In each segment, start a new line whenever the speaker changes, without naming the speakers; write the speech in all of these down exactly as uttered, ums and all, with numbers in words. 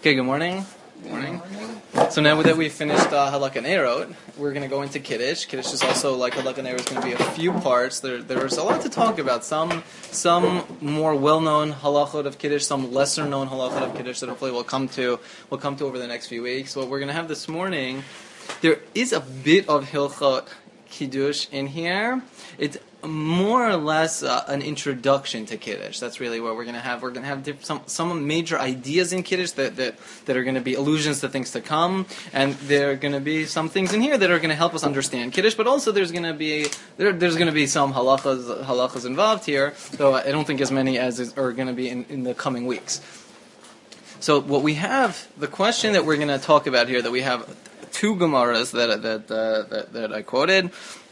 Okay, good morning. Good morning. So now that we've finished uh, Halakha Neirot, we're going to go into Kiddush. Kiddush is also, like Halakha Neirot, is going to be a few parts. There, there's a lot to talk about. Some some more well-known halachot of Kiddush, some lesser-known halachot of Kiddush that hopefully we'll come to we'll come to over the next few weeks. What we're going to have this morning, there is a bit of Hilchot Kiddush in here. It's more or less uh, an introduction to Kiddush. That's really what we're going to have. We're going to have diff- some some major ideas in Kiddush that, that, that are going to be allusions to things to come, and there are going to be some things in here that are going to help us understand Kiddush, but also there's going to be there, there's going to be some halachas halachas involved here, though I don't think as many as is, are going to be in, in the coming weeks. So what we have, the question that we're going to talk about here, that we have two Gemaras that that uh, that, that I quoted.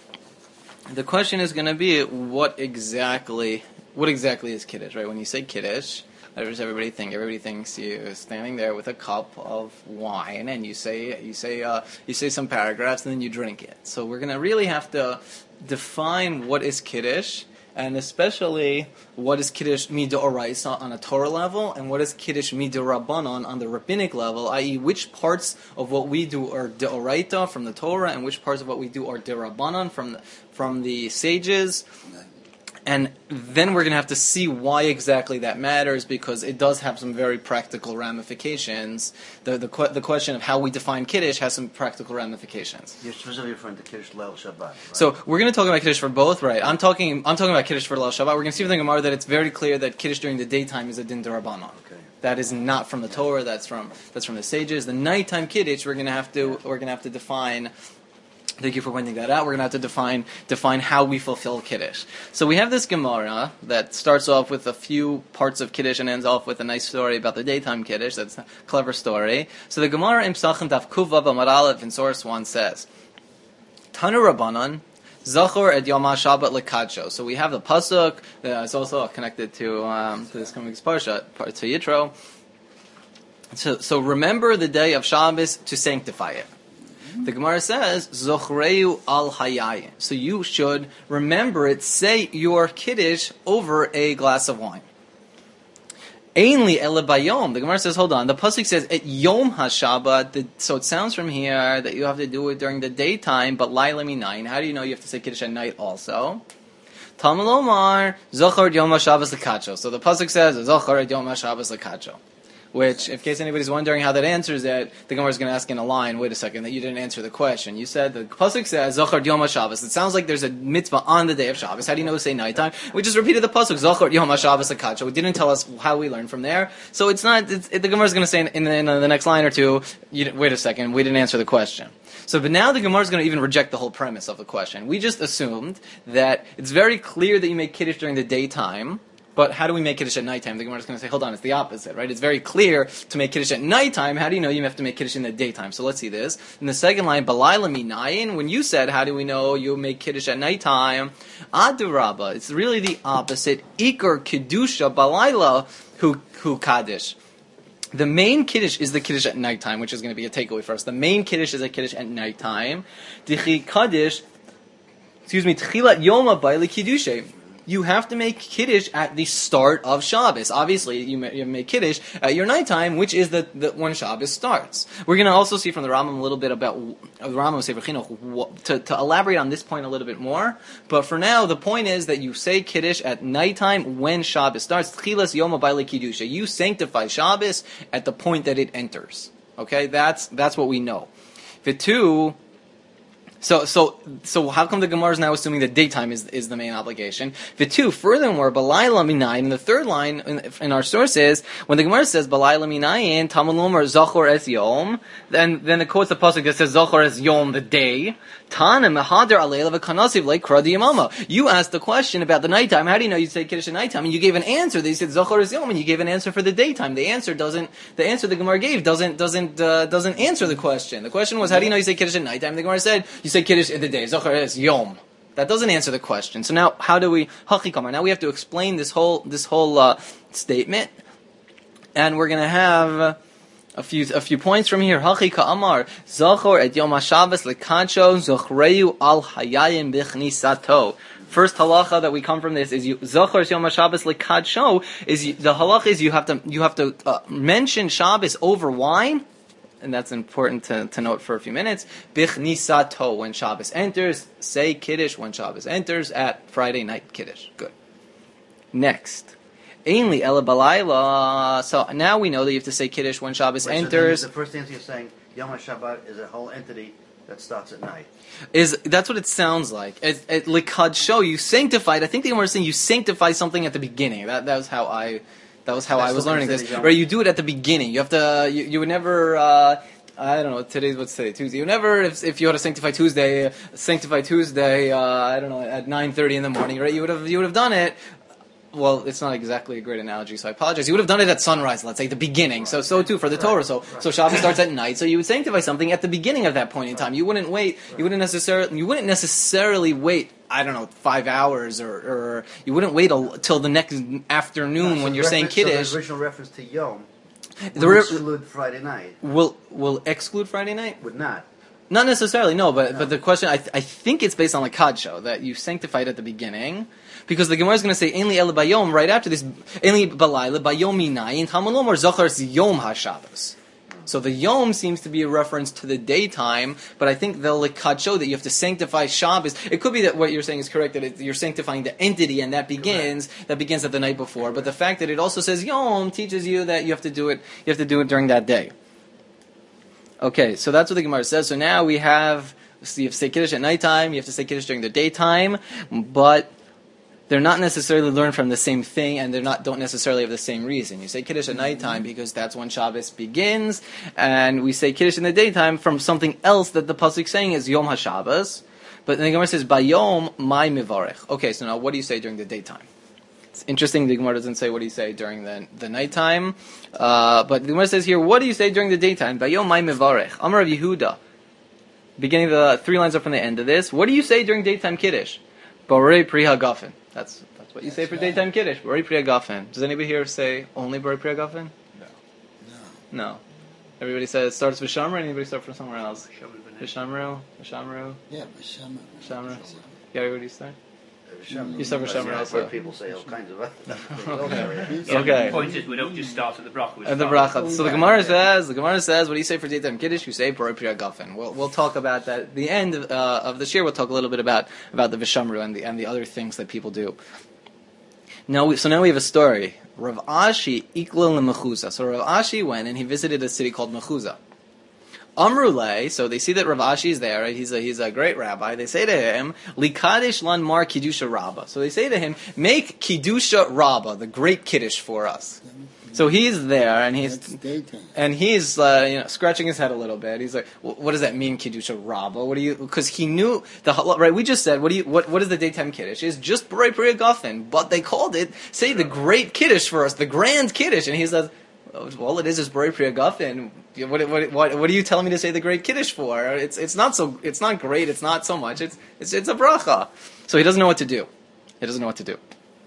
The question is going to be what exactly what exactly is Kiddush, right? When you say Kiddush, what does everybody think? Everybody thinks you're standing there with a cup of wine and you say you say uh, you say some paragraphs and then you drink it. So we're going to really have to define what is Kiddush, and especially what is Kiddush midoraisa on a Torah level, and what is Kiddush midorabbanon on the rabbinic level, that is, which parts of what we do are deoraita from the Torah, and which parts of what we do are derabbanon from the, from the sages. And then we're going to have to see why exactly that matters, because it does have some very practical ramifications. The the, que- the question of how we define Kiddush has some practical ramifications.
You're specifically referring to Kiddush Leil Shabbat, right?
So we're going to talk about Kiddush for both, right? I'm talking I'm talking about Kiddush for Leil Shabbat. We're going to see from the Gemara that it's very clear that Kiddush during the daytime is a din d'Rabbanan.
Okay.
That is not from the Torah. That's from that's from the sages. The nighttime Kiddush we're going to have to we're going to have to define. Thank you for pointing that out. We're going to have to define define how we fulfill Kiddush. So we have this Gemara that starts off with a few parts of Kiddush and ends off with a nice story about the daytime Kiddush. That's a clever story. So the Gemara in Psachim Daf Kuf Vav Amud Aleph in source one says, Tanu Rabbanan, Zachor et Yom HaShabbat lekadsho. So we have the pasuk that is also connected to um, to this coming parsha, to Yitro. So, so remember the day of Shabbos to sanctify it. The Gemara says, Zochreu al hayayim. So you should remember it, say your Kiddush over a glass of wine. Ainli ele bayom. The Gemara says, hold on. The pasuk says, et yom hashabbat. So it sounds from here that you have to do it during the daytime, but laila minayin. How do you know you have to say Kiddush at night also? Talmud Omar, Zochar et yom hashabbos lekadsho. So the pasuk says, Zochar et yom hashabbos lekadsho. Which, in case anybody's wondering how that answers it, the Gemara is going to ask in a line, wait a second, that you didn't answer the question. You said, the Pasuk says, Zochar Yom HaShabbos. It sounds like there's a mitzvah on the day of Shabbos. How do you know to say nighttime? We just repeated the Pasuk, Zochar Yom HaShabbos HaKadsho. It didn't tell us how we learned from there. So it's not, it's, it, the Gemara is going to say in, in, the, in the next line or two, you, wait a second, we didn't answer the question. So, but now the Gemara is going to even reject the whole premise of the question. We just assumed that it's very clear that you make Kiddush during the daytime. But how do we make Kiddush at nighttime? The Gemara is going to say, hold on, it's the opposite, right? It's very clear to make Kiddush at nighttime. How do you know you have to make Kiddush in the daytime? So let's see this. In the second line, Balayla minayin, when you said, how do we know you make Kiddush at nighttime? Aduraba, it's really the opposite. Iker Kedusha Balayla hu, hu Kaddish. The main Kiddush is the Kiddush at nighttime, which is going to be a takeaway for us. The main Kiddush is a Kiddush at nighttime. Dichi Kaddish, excuse me, Tchilat Yoma Baile Kiddushay. You have to make Kiddush at the start of Shabbos. Obviously, you make Kiddush at your nighttime, which is the, the when Shabbos starts. We're going to also see from the Rambam a little bit about the Rambam Sefer Chinuch to, to elaborate on this point a little bit more. But for now, the point is that you say Kiddush at nighttime when Shabbos starts. Tchilas Yom HaBaile Kiddusha. You sanctify Shabbos at the point that it enters. Okay, that's that's what we know. Vitu. So, so, so, how come the Gemara is now assuming that daytime is is the main obligation? The two, furthermore, Balayla minayin. In the third line in, in our sources, when the Gemara says Balayla minayin, Talmud Omar Zachor es yom, then then it quotes the pasuk that says Zachor es yom, the day. Tana mehader aleilav kanasiv like kradi yamama. You asked the question about the nighttime. How do you know you say Kiddush at nighttime? And you gave an answer. They said Zachor es yom, and you gave an answer for the daytime. The answer doesn't. The answer the Gemara gave doesn't doesn't uh, doesn't answer the question. The question was, how do you know you say Kiddush at nighttime? The Gemara said you say Kiddush in the day. Zochar es yom. That doesn't answer the question. So now, how do we hachikamar? Now we have to explain this whole this whole uh, statement, and we're going to have a few a few points from here. Hachika amar Zochar et yom HaShabbos lekadsho Zochreu al hayayim bichnisato. first halacha that we come from this is you zachar Yom HaShabbos lekadsho is you, the halacha is you have to you have to uh, mention Shabbos over wine, and that's important to, to note for a few minutes. Bichnisato, when Shabbos enters, say Kiddush when Shabbos enters at Friday night Kiddush. Good. Next. Ainli ela balayla. So now we know that you have to say Kiddush when Shabbos
Wait,
enters.
So the first answer you're saying, Yom HaShabbat is a whole entity that starts at night.
Is that's what it sounds like. It, it likadsho, you sanctified. I think the Gemara is saying you sanctify something at the beginning. That that was how I that was how
That's
I was
what
learning
they
this.
say,
Right, you do it at the beginning. You have to. You, you would never. Uh, I don't know. Today's what's today? Tuesday. You never. If, if you had to sanctify Tuesday, uh, sanctify Tuesday. Uh, I don't know at nine thirty in the morning. Right. You would have. You would have done it. Well, it's not exactly a great analogy, so I apologize. You would have done it at sunrise, let's say, the beginning. So, so too for the Torah. So, so Shabbos starts at night. So you would sanctify something at the beginning of that point in time. You wouldn't wait. You wouldn't necessarily. You wouldn't necessarily wait. I don't know, five hours, or, or you wouldn't wait till the next afternoon
So
when
the
you're saying
reference-
Kiddush.
So the original reference to Yom
The
would
re-
exclude Friday night.
will will exclude Friday night.
Would not.
Not necessarily, no. But
No.
but the question, I th- I think it's based on the kadsho that you sanctified at the beginning. Because the Gemara is going to say "Ainli el bayom" right after this. "Ainli balayla bayom minayin tamalom or zachar yom haShabbos." So the yom seems to be a reference to the daytime, but I think the likadsho that you have to sanctify Shabbos. It could be that what you're saying is correct, that it, you're sanctifying the entity, and that begins correct. that begins at the night before. But the fact that it also says yom teaches you that you have to do it. You have to do it during that day. Okay, so that's what the Gemara says. So now we have so you have to say Kiddush at nighttime. You have to say Kiddush during the daytime, but they're not necessarily learned from the same thing, and they're not don't necessarily have the same reason. You say Kiddush at nighttime because that's when Shabbos begins, and we say Kiddush in the daytime from something else that the pasuk is saying is Yom HaShabbos. But the Gemara says Bayom Mai Mivarech. Okay, so now what do you say during the daytime? It's interesting. The Gemara doesn't say what do you say during the the nighttime, uh, but the Gemara says here, what do you say during the daytime? Bayom Mai Mivarech. Amar of Yehuda. Beginning of the three lines up from the end of this. What do you say during daytime Kiddush? Borei Pri Hagafen. That's that's what you say for daytime Kiddush. Borei Pri Hagafen. Does anybody here say only Borei Pri Hagafen?
No.
No. No. Everybody says it starts with Shamra. Anybody start from somewhere else? Vishamru. Vishamru.
Yeah, Vishamru.
Vishamru. Gary, what do you start?
Shem-
You suffer Shem
I've
also.
heard people say all kinds of other things.
Okay.
Yeah,
Okay.
The point is, we don't just start at the bracha. we
And the
start-
bracha. So the Gemara says, the Gemara says, what do you say for daytime Kiddush? You say Borei Pri Hagafen. We'll we'll talk about that at the end of, uh, of this year. We'll talk a little bit about about the Vishamru and the and the other things that people do. Now, we, so now we have a story. Rav Ashi iklal Mechuza. So Rav Ashi went and he visited a city called Mechuza. Amrulay, so they see that Rav Ashi is there, right? He's a, he's a great rabbi. They say to him, Likadish lan mar Kiddusha Rabbah. So they say to him, make Kiddusha Rabbah, the great Kiddush for us. So he's there, and he's
That's daytime.
and he's uh, you know scratching his head a little bit. He's like, "What does that mean, Kiddusha Rabbah? What do you?" Because he knew the right. We just said, "What do you? What what is the daytime Kiddush? It's just Borei Pri Hagafen, but they called it say the great Kiddush for us, the grand Kiddush." And he says, "All it is is Borei Pri Hagafen. What what what what are you telling me to say the great Kiddush for? It's it's not so it's not great. It's not so much. It's it's it's a bracha." So he doesn't know what to do. He doesn't know what to do.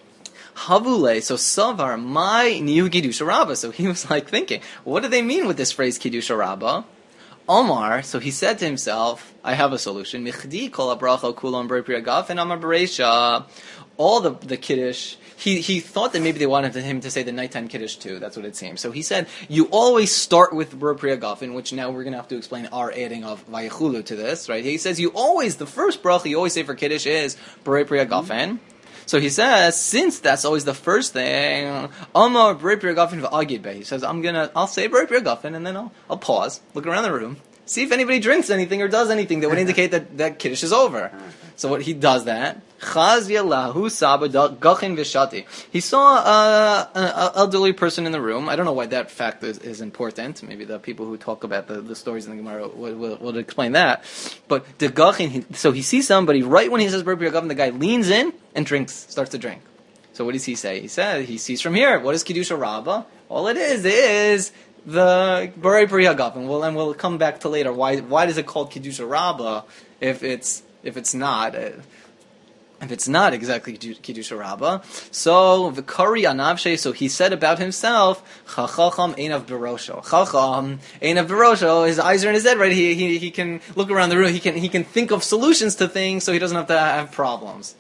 Havule, so Savar, my new Kiddusha Rabbah. So he was like thinking, what do they mean with this phrase Kiddusha Rabbah? Omar, so he said to himself, I have a solution. Michdi kol habracha kulam Borei Pri Hagafen amar bereisha. All the the Kiddush, he he thought that maybe they wanted him to say the nighttime Kiddush too. That's what it seems. So he said, you always start with Borei Pri Hagafen, which now we're going to have to explain our adding of Vayechulu to this, right? He says, you always, the first bracha you always say for Kiddush is Borei Pri Hagafen. Mm-hmm. So he says, since that's always the first thing, Amar Borei Pri Hagafen v'agid beh. He says, I'm gonna, I'll say Borei Pri Hagafen, and then I'll, I'll pause, look around the room, see if anybody drinks anything or does anything that would indicate that that Kiddush is over. So what he does that. Chaz yalahu saba gachin v'shati. He saw uh, an elderly person in the room. I don't know why that fact is, is important. Maybe the people who talk about the, the stories in the Gemara will, will, will explain that. But the gachin, so he sees somebody right when he says Borei Pri Hagafen, the guy leans in and drinks, starts to drink. So what does he say? He says he sees from here. What is Kiddusha Rabbah? All it is is the Borei Pri Hagafen. Well, and we'll come back to later. Why why is it called Kiddusha Rabbah if it's if it's not? Uh, If it's not exactly Kiddusha Rabbah, so V'kari Anavshe, so he said about himself, Chacham Einav Berosho. Chacham Einav Berosho. His eyes are in his head, right? He he he can look around the room. He can he can think of solutions to things, so he doesn't have to have problems.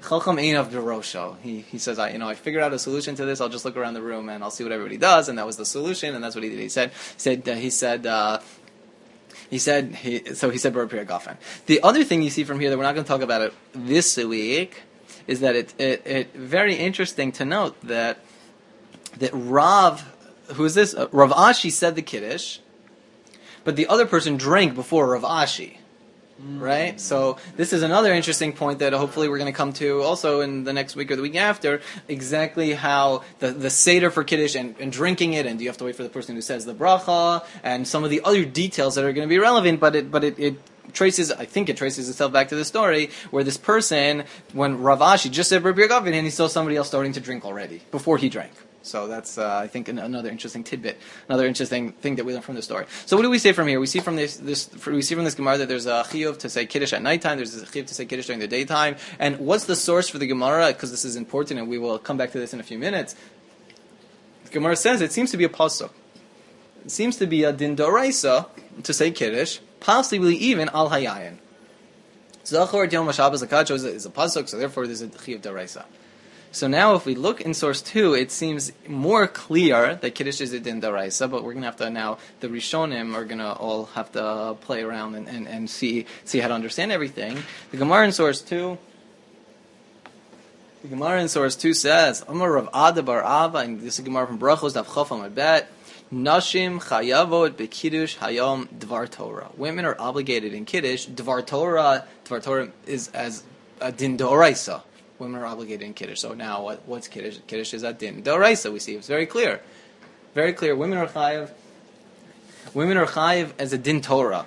Chacham ein of derosho. He he says, I you know I figured out a solution to this. I'll just look around the room and I'll see what everybody does, and that was the solution, and that's what he did. He said he said uh, he said. Uh, He said, he, so he said, Bar Pir Gafen. The other thing you see from here that we're not going to talk about it this week is that it, it, it very interesting to note that that Rav, who is this? Uh, Rav Ashi said the Kiddush, but the other person drank before Rav Ashi. Right? So this is another interesting point that hopefully we're going to come to also in the next week or the week after, exactly how the, the Seder for Kiddush and, and drinking it, and do you have to wait for the person who says the bracha, and some of the other details that are going to be relevant, but it but it, it traces, I think it traces itself back to the story where this person, when Rav Ashi just said Bar Pir Gafen, and he saw somebody else starting to drink already, before he drank. So that's, uh, I think, an, another interesting tidbit, another interesting thing that we learn from the story. So what do we say from here? We see from this, this we see from this Gemara that there's a chiyuv to say Kiddush at nighttime, there's a chiyuv to say Kiddush during the daytime. And what's the source for the Gemara? Because this is important, and we will come back to this in a few minutes. The Gemara says it seems to be a pasuk. It seems to be a din doraisa to say Kiddush, possibly even al hayayin. Zachor Yom HaShabbos Akacho is a pasuk, so therefore there's a chiyuv doraisa. So now if we look in source two, it seems more clear that Kiddush is a din daraisa, but we're going to have to now, the Rishonim are going to all have to play around and, and, and see see how to understand everything. The Gemara in source two, the Gemara in source two says, Amar Rav Ada bar Ava, and this is Gemara from Brachos, Daf Chaf Amud Bet, Nashim chayavot bekiddush hayom dvar Torah. Women are obligated in Kiddush. Dvar Torah, Dvar Torah is as a din daraisa. Women are obligated in Kiddush. So now, what, what's Kiddush? Kiddush is a din d'oraisa. We see it's very clear, very clear. Women are chayiv. Women are chayiv as a din Torah.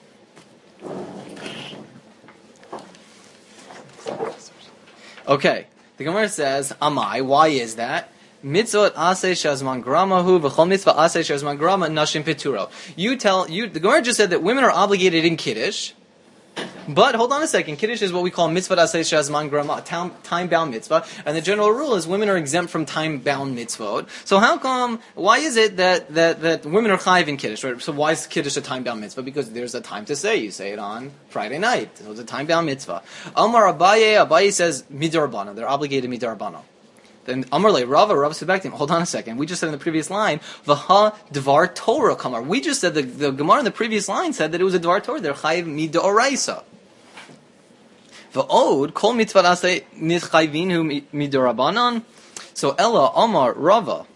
Okay, the Gemara says, "Amai." Why is that? Mitzvot aseh shazman gramahu v'chol mitzvah aseh shazman grama nashim peturo. You tell you. The Gemara just said that women are obligated in Kiddush. But hold on a second. Kiddush is what we call mitzvah aseh shazman grama, time-bound mitzvah, and the general rule is women are exempt from time-bound mitzvot. So how come? Why is it that that, that women are chayiv in Kiddush? Right? So why is Kiddush a time-bound mitzvah? Because there's a time to say. You say it on Friday night. So it's a time-bound mitzvah. Amar Abaye, Abaye says midarabana. They're obligated midarabana. Then Amar le Rava, Rava said back to him, hold on a second. We just said in the previous line, V'ha dvar Torah kamar. We just said, the, the Gemara in the previous line said that it was a dvar Torah. They're chayiv midoraisa. V'od, kol mitzvah aseh nichayvinu midorabanan. So Ella, Amar, Rava.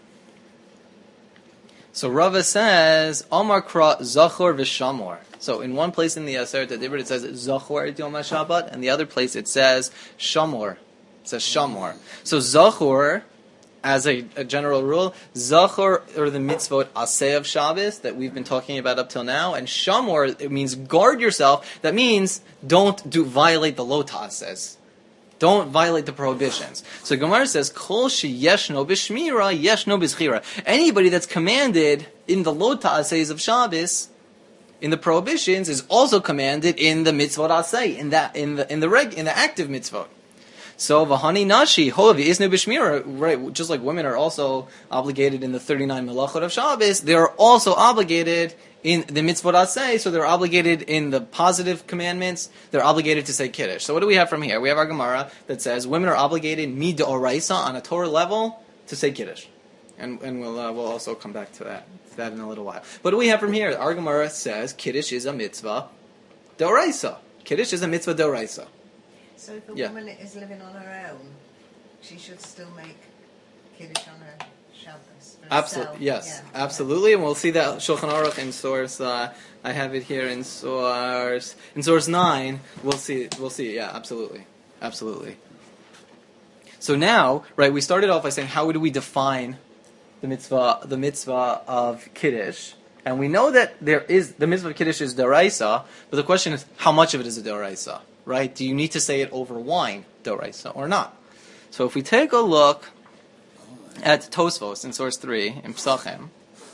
So Rava says, Amar kra zachor v'shamor. So in one place in the Aseret Dibur it says zachor et Yom HaShabbat, and the other place it says shamor. It says shamor. So zachor, as a, a general rule, zachor or the mitzvot aseh of Shabbos that we've been talking about up till now, and shamor, it means guard yourself. That means don't do violate the lotas says. Don't violate the prohibitions. So Gemara says, Kol sheyeshno b'shmira, yeshno b'zchira. Anybody that's commanded in the lotas of Shabbos, in the prohibitions, is also commanded in the mitzvot aseh, in that in the in the reg in the active mitzvot. So v'hani nashi hovi isnu b'shmira, right? Just like women are also obligated in the thirty-nine melachot of Shabbos, they are also obligated in the mitzvot aseh. So they're obligated in the positive commandments. They're obligated to say kiddush. So what do we have from here? We have our Gemara that says women are obligated midoraisa on a Torah level to say kiddush, and and we'll uh, we'll also come back to that to that in a little while. What do we have from here? Our Gemara says kiddush is a mitzvah doraisa. Kiddush is a mitzvah doraisa.
So if a
Yeah.
woman is living on her own, she should still make Kiddush on her Shabbos. for
Absolutely,
herself.
yes,
Yeah.
absolutely, and we'll see that Shulchan Aruch in source. Uh, I have it here in source in source nine. We'll see. We'll see. Yeah, absolutely, absolutely. So now, right, we started off by saying how do we define the mitzvah, the mitzvah of Kiddush, and we know that there is the mitzvah of Kiddush is deraisa, but the question is how much of it is a deraisa, right? Do you need to say it over wine, deraisa, or not? So if we take a look at Tosfos in source three in Pesachim,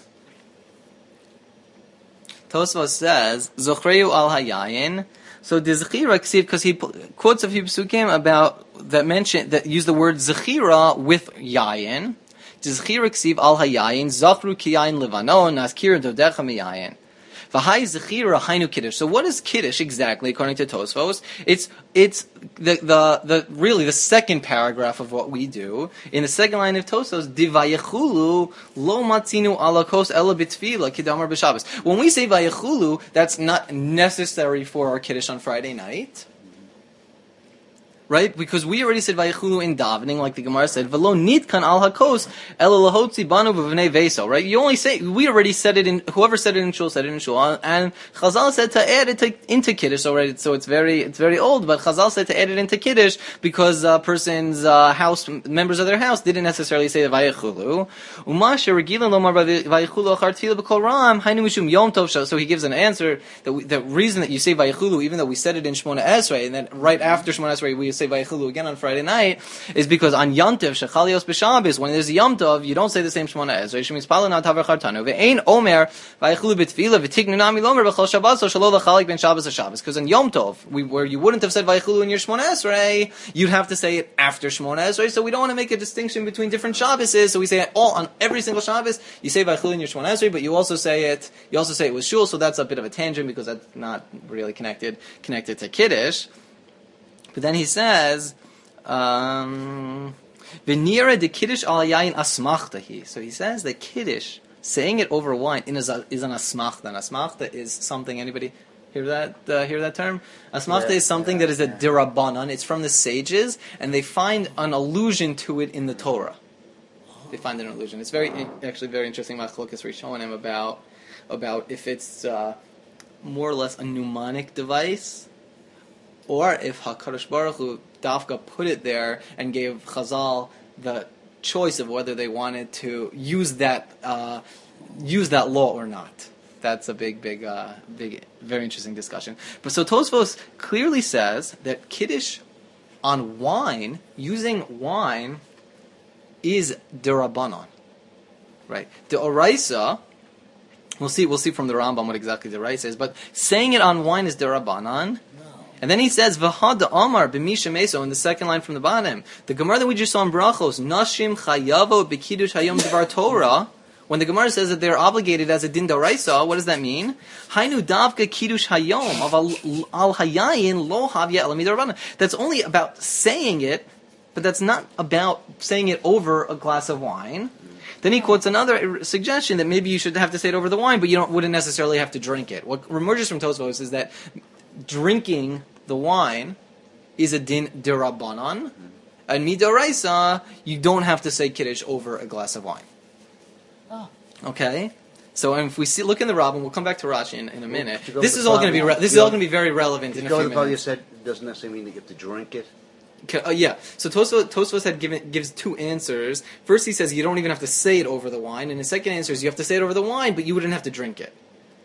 Tosfos says Zochreu al hayayin. So the Zechira Ksiv, because he quotes a few psukim about that mention that use the word Zechira with yayin. Zechira Ksiv al hayayin Zachru ki yayin levanon naskir dodecha miyayin. V'hai zechira hainu kiddush. So what is kiddush exactly, according to Tosfos? It's it's the the the really the second paragraph of what we do. In the second line of Tosfos, divayechulu lo matzinu alakos ela b'tfila kidamar b'Shabbos. When we say vayechulu, that's not necessary for our kiddush on Friday night. Right? Because we already said Vayichulu in davening, like the Gemara said, Velo nitkan al hakos ela lahotzi banu b'vnei veso. Right? You only say, we already said it in, whoever said it in shul said it in shul, and Chazal said to add it to, into Kiddush already, so it's very, it's very old, but Chazal said to add it into Kiddush because a uh, person's uh, house, members of their house didn't necessarily say Vayichulu. Umashe regilan lomar Vayichulu achar tefillah b'kol ram, hainu mishum yom tov. So he gives an answer, that we, the reason that you say Vayichulu, even though we said it in Shmona Esrei, and then right after Shmona Esrei we say Vayichulu again on Friday night, is because on Yom Tov Shechalios b'Shabbos, when there's Yom Tov, you don't say the same Shmona Esrei. Shemis Pala Not Haver Chartanu Ve'ein Omer Vayichulu b'Tefila V'Tignu Nami Lomer B'Chol Shabbat So Shalo L'Chalik Ben Shabbos HaShabbos. Because on Yom Tov, we, where you wouldn't have said Vayichulu in your Shmona Esrei, you'd have to say it after Shmona Esrei. So we don't want to make a distinction between different Shabboses. So we say it all on every single Shabbos. You say Vayichulu in your Shmona Esrei, but you also say it. You also say it with Shul. So that's a bit of a tangent because that's not really connected connected to Kiddush. But then he says. Um, Venira de Kiddush al yayin asmachtahi. So he says that Kiddush, saying it over wine, is, a, is an asmachta. An asmachta is something, anybody hear that uh, hear that term? Asmachta yeah, is something yeah, that is a dirabanan. It's from the sages, and they find an allusion to it in the Torah. They find an allusion. It's very, actually very interesting. Machlokas Rishonim about, about if it's uh, more or less a mnemonic device, or if HaKadosh Baruch Hu Dafka put it there and gave Chazal the choice of whether they wanted to use that uh, use that law or not. That's a big, big, uh, big, very interesting discussion. But so Tosfos clearly says that Kiddush on wine, using wine, is derabanan, right? The oraisa, we'll see. We'll see from the Rambam what exactly the oraisa is, but saying it on wine is derabanan. And then he says, "V'had Amar b'misha meso" in the second line from the bottom. The Gemara that we just saw in Brachos, "Nashim chayavo b'kiddush hayom devar Torah." When the Gemara says that they're obligated as a din d'oraisa, what does that mean? Hainu davka kiddush hayom of al hayayin lo havya elamid rabbanan. That's only about saying it, but that's not about saying it over a glass of wine. Then he quotes another suggestion that maybe you should have to say it over the wine, but you don't wouldn't necessarily have to drink it. What emerges from Tosfos is that drinking the wine is a din d'Rabbanan, and midoraisa, you don't have to say Kiddush over a glass of wine. Oh. Okay? So if we see, look in the Rambam, we'll come back to Rashi in, in a minute. This is all going to be re- this is all going to be very relevant in a few minutes.
You said it doesn't necessarily mean that you have to drink it.
Okay, uh, yeah. So Tosfos, Tosfos had given gives two answers. First, he says you don't even have to say it over the wine, and his second answer is you have to say it over the wine, but you wouldn't have to drink it.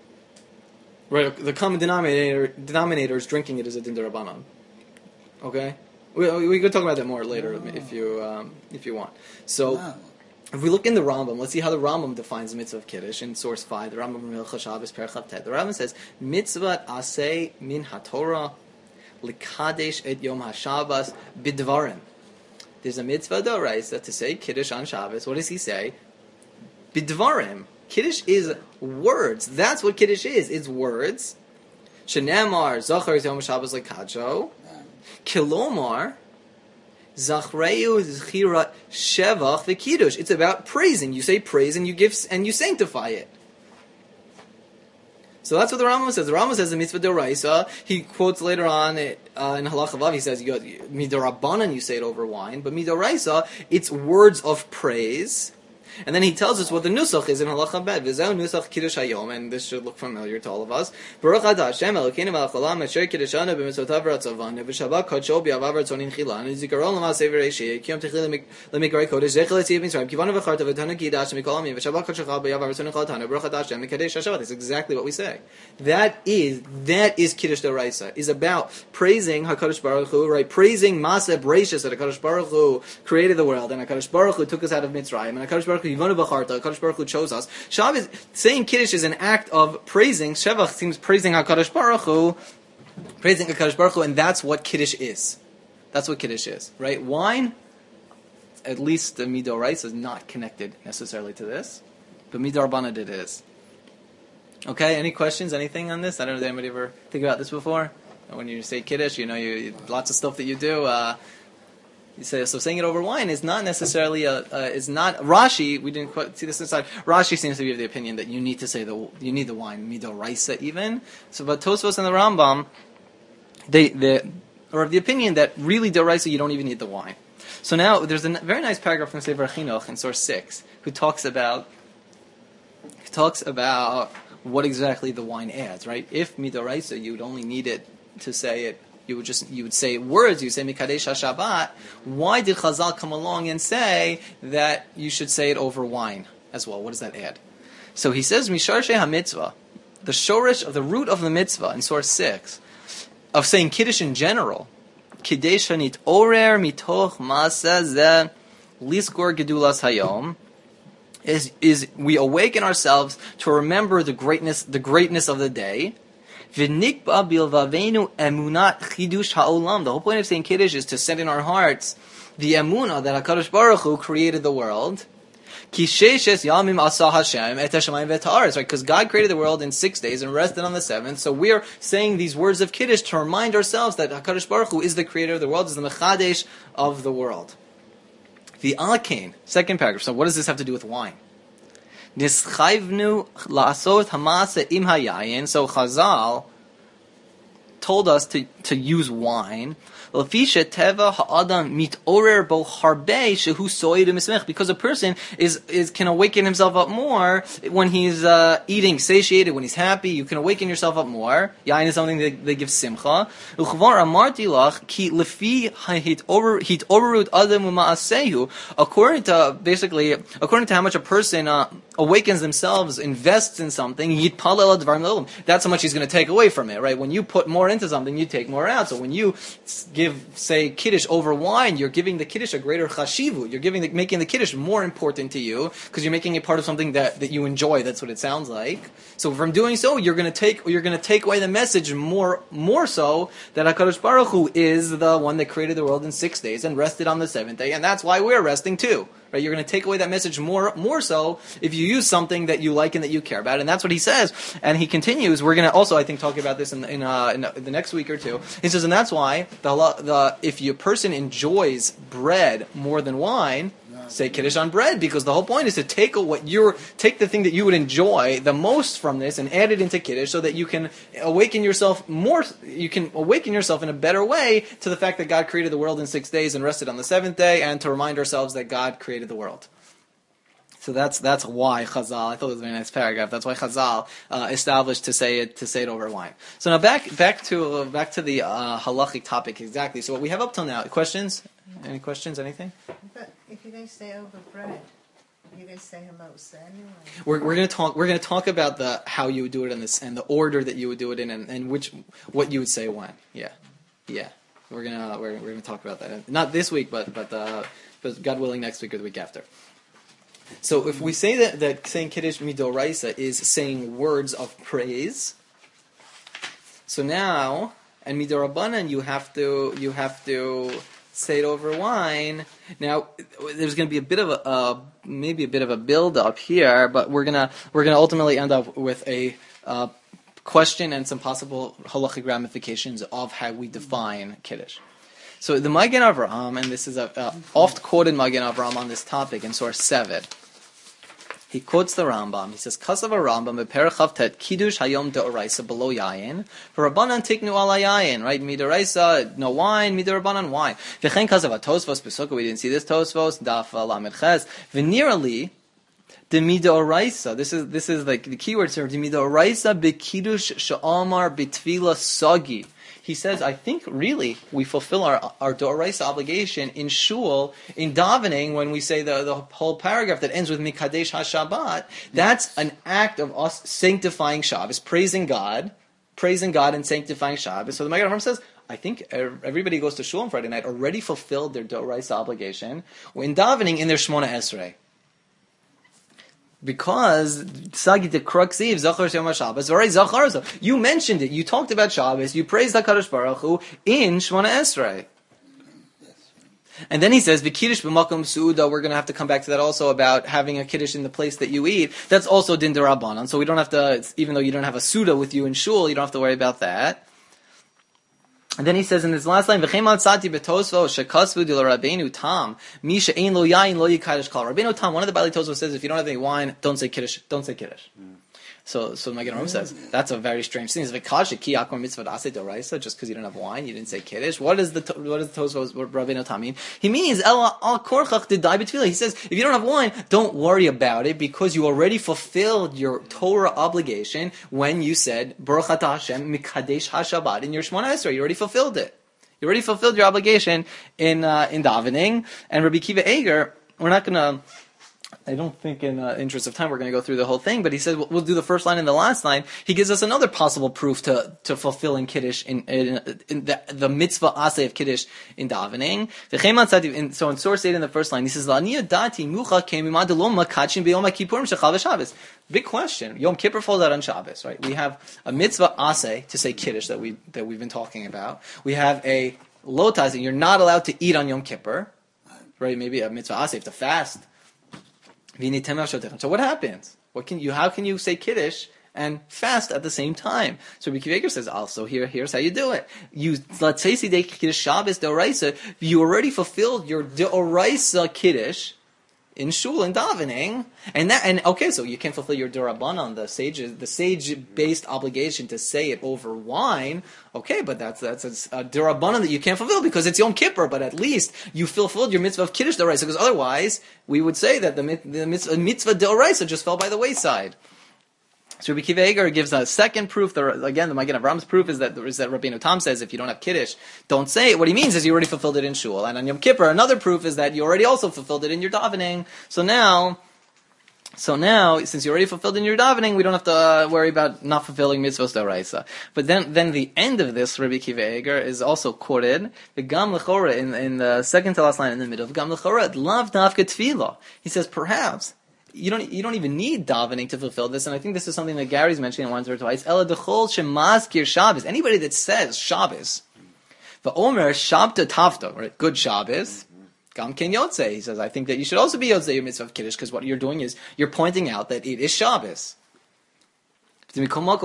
Right, the common denominator denominator is drinking it as a din d'Rabbanan. Okay, we we could talk about that more later oh. if you um, if you want. So, wow. If we look in the Rambam, let's see how the Rambam defines the mitzvah of Kiddush in source five. The Rambam from Hilchos Shabbos Perek Tet. The Rambam says mitzvah aseh min haTorah likadesh et yom haShabbos bidvarim. There's a mitzvah d'oraisa to say Kiddush on Shabbos. What does he say? Bidvarim. Kiddush is words. That's what Kiddush is. It's words. Shenemar Zachar Yom Shabbos Lekadsho. Kilomar Zachreu Zchira Shevach v'Kiddush. It's about praising. You say praise and you give and you sanctify it. So that's what the Rambam says. The Rambam says the mitzvah d'oraisa. He quotes later on uh, in Halacha Vav. He says you got midorabanan. You say it over wine, but midoraisa, it's words of praise. And then he tells us what the nusach is in Halacha Bet. V'zeu nusach kiddush hayom, and this should look familiar to all of us. Baruch atah Hashem Elokeinu melech haolam asher kiddushanu b'mitzvotav v'ratzavanu v'shabbat kodsho b'yavav ratzonin chilan v'zikaron l'maaseh v'reishiyah kiyom techil l'mikrei kodesh zechel l'tziv mitzrayim kivanu v'charta v'tanu kidash mikol amim v'shabbat kodshecha b'yavav ratzonin chalatanu Baruch atah Hashem mekadesh hashavat. That's exactly what we say. That is that is kiddush d'oraisa. Is about praising Hakadosh Baruch Hu, right? Praising Maaseh Bereishis that Hakadosh Baruch Hu created the world, and Hakadosh Baruch Hu took us out of Mitzrayim, and Hakadosh Baruch Hu Yivanu b'charta, Hakadosh Baruch Hu chose us. Shabbos, saying Kiddush is an act of praising. Shevach seems praising Hakadosh Baruch Hu, praising Hakadosh Baruch Hu, and that's what Kiddush is. That's what Kiddush is, right? Wine, at least the midoraisa is not connected necessarily to this, but midarbanad it is. Okay, any questions, anything on this? I don't know, did anybody ever think about this before? When you say Kiddush, you know, you, you lots of stuff that you do. Uh, you say, so saying it over wine is not necessarily a, uh, is not, Rashi, we didn't quite see this inside, Rashi seems to be of the opinion that you need to say the, you need the wine, midoraisa even. So, but Tosfos and the Rambam, they, they are of the opinion that really doraisa, you don't even need the wine. So now, there's a very nice paragraph from Sefer Chinuch in source six, who talks about, who talks about what exactly the wine adds, right? If midoraisa, you would only need it to say it, you would just you would say words, you would say Mikadesh HaShabbat. Why did Chazal come along and say that you should say it over wine as well? What does that add? So he says Misharshe HaMitzvah, the shorish of the root of the mitzvah in source six, of saying Kiddush in general, Kiddush Hanit Orer Mitoch Masa Ze Liskor Gedulas Hayom, is is we awaken ourselves to remember the greatness the greatness of the day. V'nikba bilvavenu emunat chidush ha'olam. The whole point of saying Kiddush is to set in our hearts the emunah that HaKadosh Baruch Hu created the world. Ki sheishes yamim asa Hashem et hashamayim v'ta'aretz. Right? Because God created the world in six days and rested on the seventh. So we are saying these words of Kiddush to remind ourselves that HaKadosh Baruch Hu is the creator of the world, is the mechadesh of the world. The Akain, second paragraph. So what does this have to do with wine? Nischayvnu la'asot hamasa im hayayin. So Chazal told us to, to use wine. L'fisha teva ha'adam mitorer bo harbe shehu soid u'mismech. Because a person is, is can awaken himself up more when he's uh, eating, satiated, when he's happy. You can awaken yourself up more. Yain is something that, that gives simcha. U'chvar amarti lach ki lefi hitoverut adam u'ma'asehu. According to, basically, according to how much a person uh, awakens themselves, invests in something, yitpalel advarim le'olam. That's how much he's going to take away from it, right? When you put more into something, you take more out. So when you give, say, Kiddush over wine, you're giving the Kiddush a greater chashivu. You're giving the, making the Kiddush more important to you because you're making it part of something that, that you enjoy. That's what it sounds like. So from doing so, you're going to take you're going to take away the message more more so that HaKadosh Baruch Hu is the one that created the world in six days and rested on the seventh day, and that's why we're resting too. Right? You're going to take away that message more more so if you use something that you like and that you care about, and that's what he says. And he continues. We're going to also, I think, talk about this in in, uh, in the next week or two. He says, and that's why the the if your person enjoys bread more than wine, say Kiddush on bread, because the whole point is to take what you're take the thing that you would enjoy the most from this and add it into Kiddush, so that you can awaken yourself more. You can awaken yourself in a better way to the fact that God created the world in six days and rested on the seventh day, and to remind ourselves that God created the world. So that's that's why Chazal. I thought it was a very nice paragraph. That's why Chazal uh, established to say it to say it over wine. So now back back to uh, back to the uh, halachic topic exactly. So what we have up till now. Questions? Any questions? Anything?
But if you're going to say over bread, you're going to say hamosa anyway.
We're we're going to talk. We're going to talk about the how you would do it in this and the order that you would do it in, and, and which what you would say when. Yeah, yeah. We're gonna we're we're going to talk about that. Not this week, but but uh, but God willing, next week or the week after. So if we say that, that saying Kiddush Midoraisa is saying words of praise, so now, and Midorabanan, you have to you have to say it over wine. Now, there's going to be a bit of a uh, maybe a bit of a build up here, but we're gonna we're gonna ultimately end up with a uh, question and some possible halachic ramifications of how we define Kiddush. So the Magen Avraham, and this is a, a oft quoted Magen Avraham on this topic in source seven. He quotes the Rambam. He says, "Kasav Rambam beperach Chavtet Kiddush Hayom Deoraisa below Yayin. For Rabbanan Tiknu ala Yayin. Right? Midoraisa no wine. Midorabbanan wine. V'chein Kasav Tosfos Pesukah. We didn't see this Tosfos. Daf Lamed Ches. V'nirali the Midoraisa. This is this is like the keyword here. The Midoraisa beKiddush Sha'amar B'Tvila Sagi." He says, I think really we fulfill our our Doraisa obligation in shul, in davening, when we say the, the whole paragraph that ends with Mikadesh HaShabbat. That's an act of us sanctifying Shabbos, praising God, praising God and sanctifying Shabbos. So the Magen Avraham says, I think everybody who goes to shul on Friday night already fulfilled their Doraisa obligation in davening in their Shmona Esrei. Because Sagi de Kruxiv Zachar Shema Shabbos, alright, Zachar. You mentioned it. You talked about Shabbos. You praised HaKadosh Baruch Hu in Shmona Esrei. And then he says, "V'kiddush b'makom su'uda." We're going to have to come back to that also about having a kiddush in the place that you eat. That's also din derabanan. So we don't have to, even though you don't have a suda with you in shul, you don't have to worry about that. And then he says in this last line, "V'chein matzati betosvo shekasvu dil Rabbeinu Tam misha ein lo yain lo yikadosh kol." Rabbeinu Tam, one of the Bali Tosfos says, if you don't have any wine, don't say kiddush. Don't say kiddush. Mm. So, so Magen Avraham says that's a very strange thing. It's v'kasha ki akor mitzvah aseh doraisa. Just because you don't have wine, you didn't say kiddush. What is the what is the Tosfos? What Rabbeinu Tam mean? He means el al korchach did die b'tefillah. He says if you don't have wine, don't worry about it because you already fulfilled your Torah obligation when you said Baruch Atah Hashem mikadesh hashabat in your Shemona Esrei. You already fulfilled it. You already fulfilled your obligation in uh, in davening. And Rabbi Kiva Eger, we're not going to. I don't think in uh, interest of time we're going to go through the whole thing, but he says we'll, we'll do the first line and the last line. He gives us another possible proof to, to fulfilling Kiddush in, in, in the, the mitzvah aseh of Kiddush in davening. So in source eight in the first line, he says, big question. Yom Kippur falls out on Shabbos, right? We have a mitzvah aseh to say Kiddush that, we, that we've been talking about. We have a lotas, and you're not allowed to eat on Yom Kippur, right? Maybe a mitzvah aseh, to fast. So what happens? What can you? How can you say Kiddush and fast at the same time? So Rabbi Kiva says also here. Here's how you do it. You let's say Kiddush Shabbos deoraisa. You already fulfilled your deoraisa Kiddush in shul and davening, and that and okay, so you can fulfill your derabanan, the sage the sage based obligation to say it over wine. Okay, but that's that's a, a derabanan that you can't fulfill because it's Yom Kippur. But at least you fulfilled your mitzvah of Kiddush d'oraisa, because otherwise we would say that the, the mitzvah, mitzvah d'oraisa just fell by the wayside. So Rabbi Kiva Eger gives a second proof. The, again, the Magen Avraham's proof is that is that Rabbeinu Tam says if you don't have Kiddush, don't say it. What he means is you already fulfilled it in shul. And on Yom Kippur, another proof is that you already also fulfilled it in your davening. So now, so now, since you already fulfilled it in your davening, we don't have to uh, worry about not fulfilling mitzvos d'oraisa. But then, then the end of this Rabbi Kiva Eger is also quoted. The Gam Lechora in in the second to last line in the middle of Gam Lechora, Lav Dafka Tefillah. He says perhaps. You don't. You don't even need davening to fulfill this, and I think this is something that Gary's mentioning once or twice. Ela dechol shemazkir Shabbos. Anybody that says Shabbos, the Omer Shabta Tafta, right? Good Shabbos. Gam ken Yotzei. He says, I think that you should also be Yotzei your mitzvah of Kiddush because what you're doing is you're pointing out that it is Shabbos. So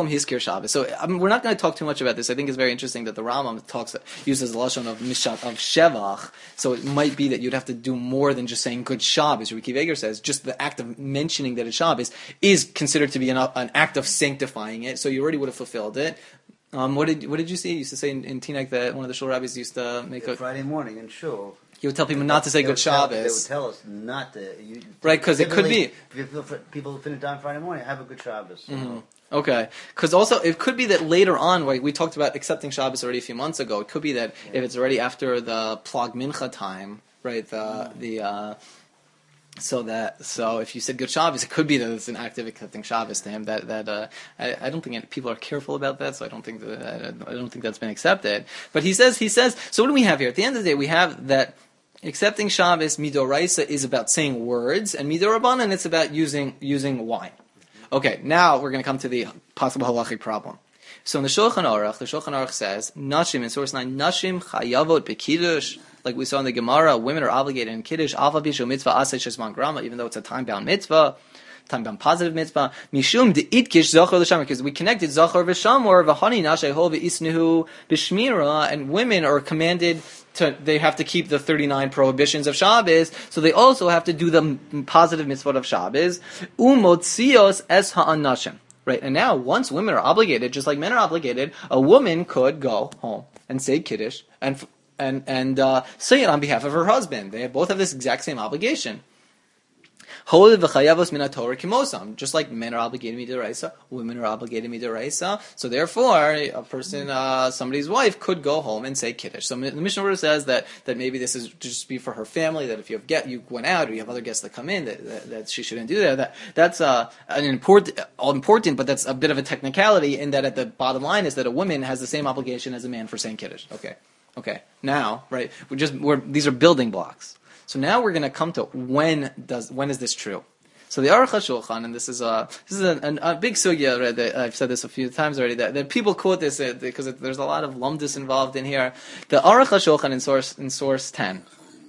I mean, we're not going to talk too much about this. I think it's very interesting that the Rambam talks uses the lashon of mishat of shevach. So it might be that you'd have to do more than just saying good Shabbos. Rabbi Kiva Eger says just the act of mentioning that it's Shabbos is considered to be an, an act of sanctifying it. So you already would have fulfilled it. Um, what did what did you see? You used to say in, in Teaneck that one of the shul rabbis used to make a
Friday morning in shul.
He would tell people not to say good
tell,
Shabbos.
They would tell us not to. You,
right, because it could be.
If people finish on Friday morning, have a good Shabbos. So.
Mm-hmm. Okay, because also it could be that later on, like we talked about accepting Shabbos already a few months ago. It could be that yeah. if it's already after the Plag Mincha time, right? The mm-hmm. the uh, so that so if you said good Shabbos, it could be that it's an act of accepting Shabbos to him. That that uh, I, I don't think any, people are careful about that, so I don't think that I don't think that's been accepted. But he says he says. So what do we have here? At the end of the day, we have that. Accepting Shabbos midoraisa is about saying words, and midorabanan it's about using using wine. Okay, now we're going to come to the possible halachic problem. So in the Shulchan Aruch, the Shulchan Aruch says, Nashim, in source nine, Nashim chayavot bekiddush, like we saw in the Gemara, women are obligated in Kiddush, alva bishu mitzvah aseh shesman grama, even though it's a time-bound mitzvah, time-bound positive mitzvah, mishum de'itkish zachor l'shamor, because we connected zachor v'shamor, v'hani nashay hol v'isnuhu b'shmira, and women are commanded to, they have to keep the thirty-nine prohibitions of Shabbos, so they also have to do the positive mitzvot of Shabbos. Umotzios es ha'anashim. Right, and now once women are obligated, just like men are obligated, a woman could go home and say Kiddush and and and uh, say it on behalf of her husband. They both have this exact same obligation. Just like men are obligated midiraisa, women are obligated midiraisa. So therefore, a person, uh, somebody's wife, could go home and say Kiddush. So the Mishnah Berurah says that, that maybe this is just be for her family. That if you have get you went out or you have other guests that come in, that that, that she shouldn't do that. That that's uh, an important, all important, but that's a bit of a technicality. In that, at the bottom line is that a woman has the same obligation as a man for saying Kiddush. Okay, okay. Now, right, we're just we're these are building blocks. So now we're going to come to when does when is this true? So the Aruch HaShulchan, and this is a this is a, a, a big sugya. Right, that I've said this a few times already. That, that people quote this uh, because it, there's a lot of lumdus involved in here. The Aruch HaShulchan in source in source ten,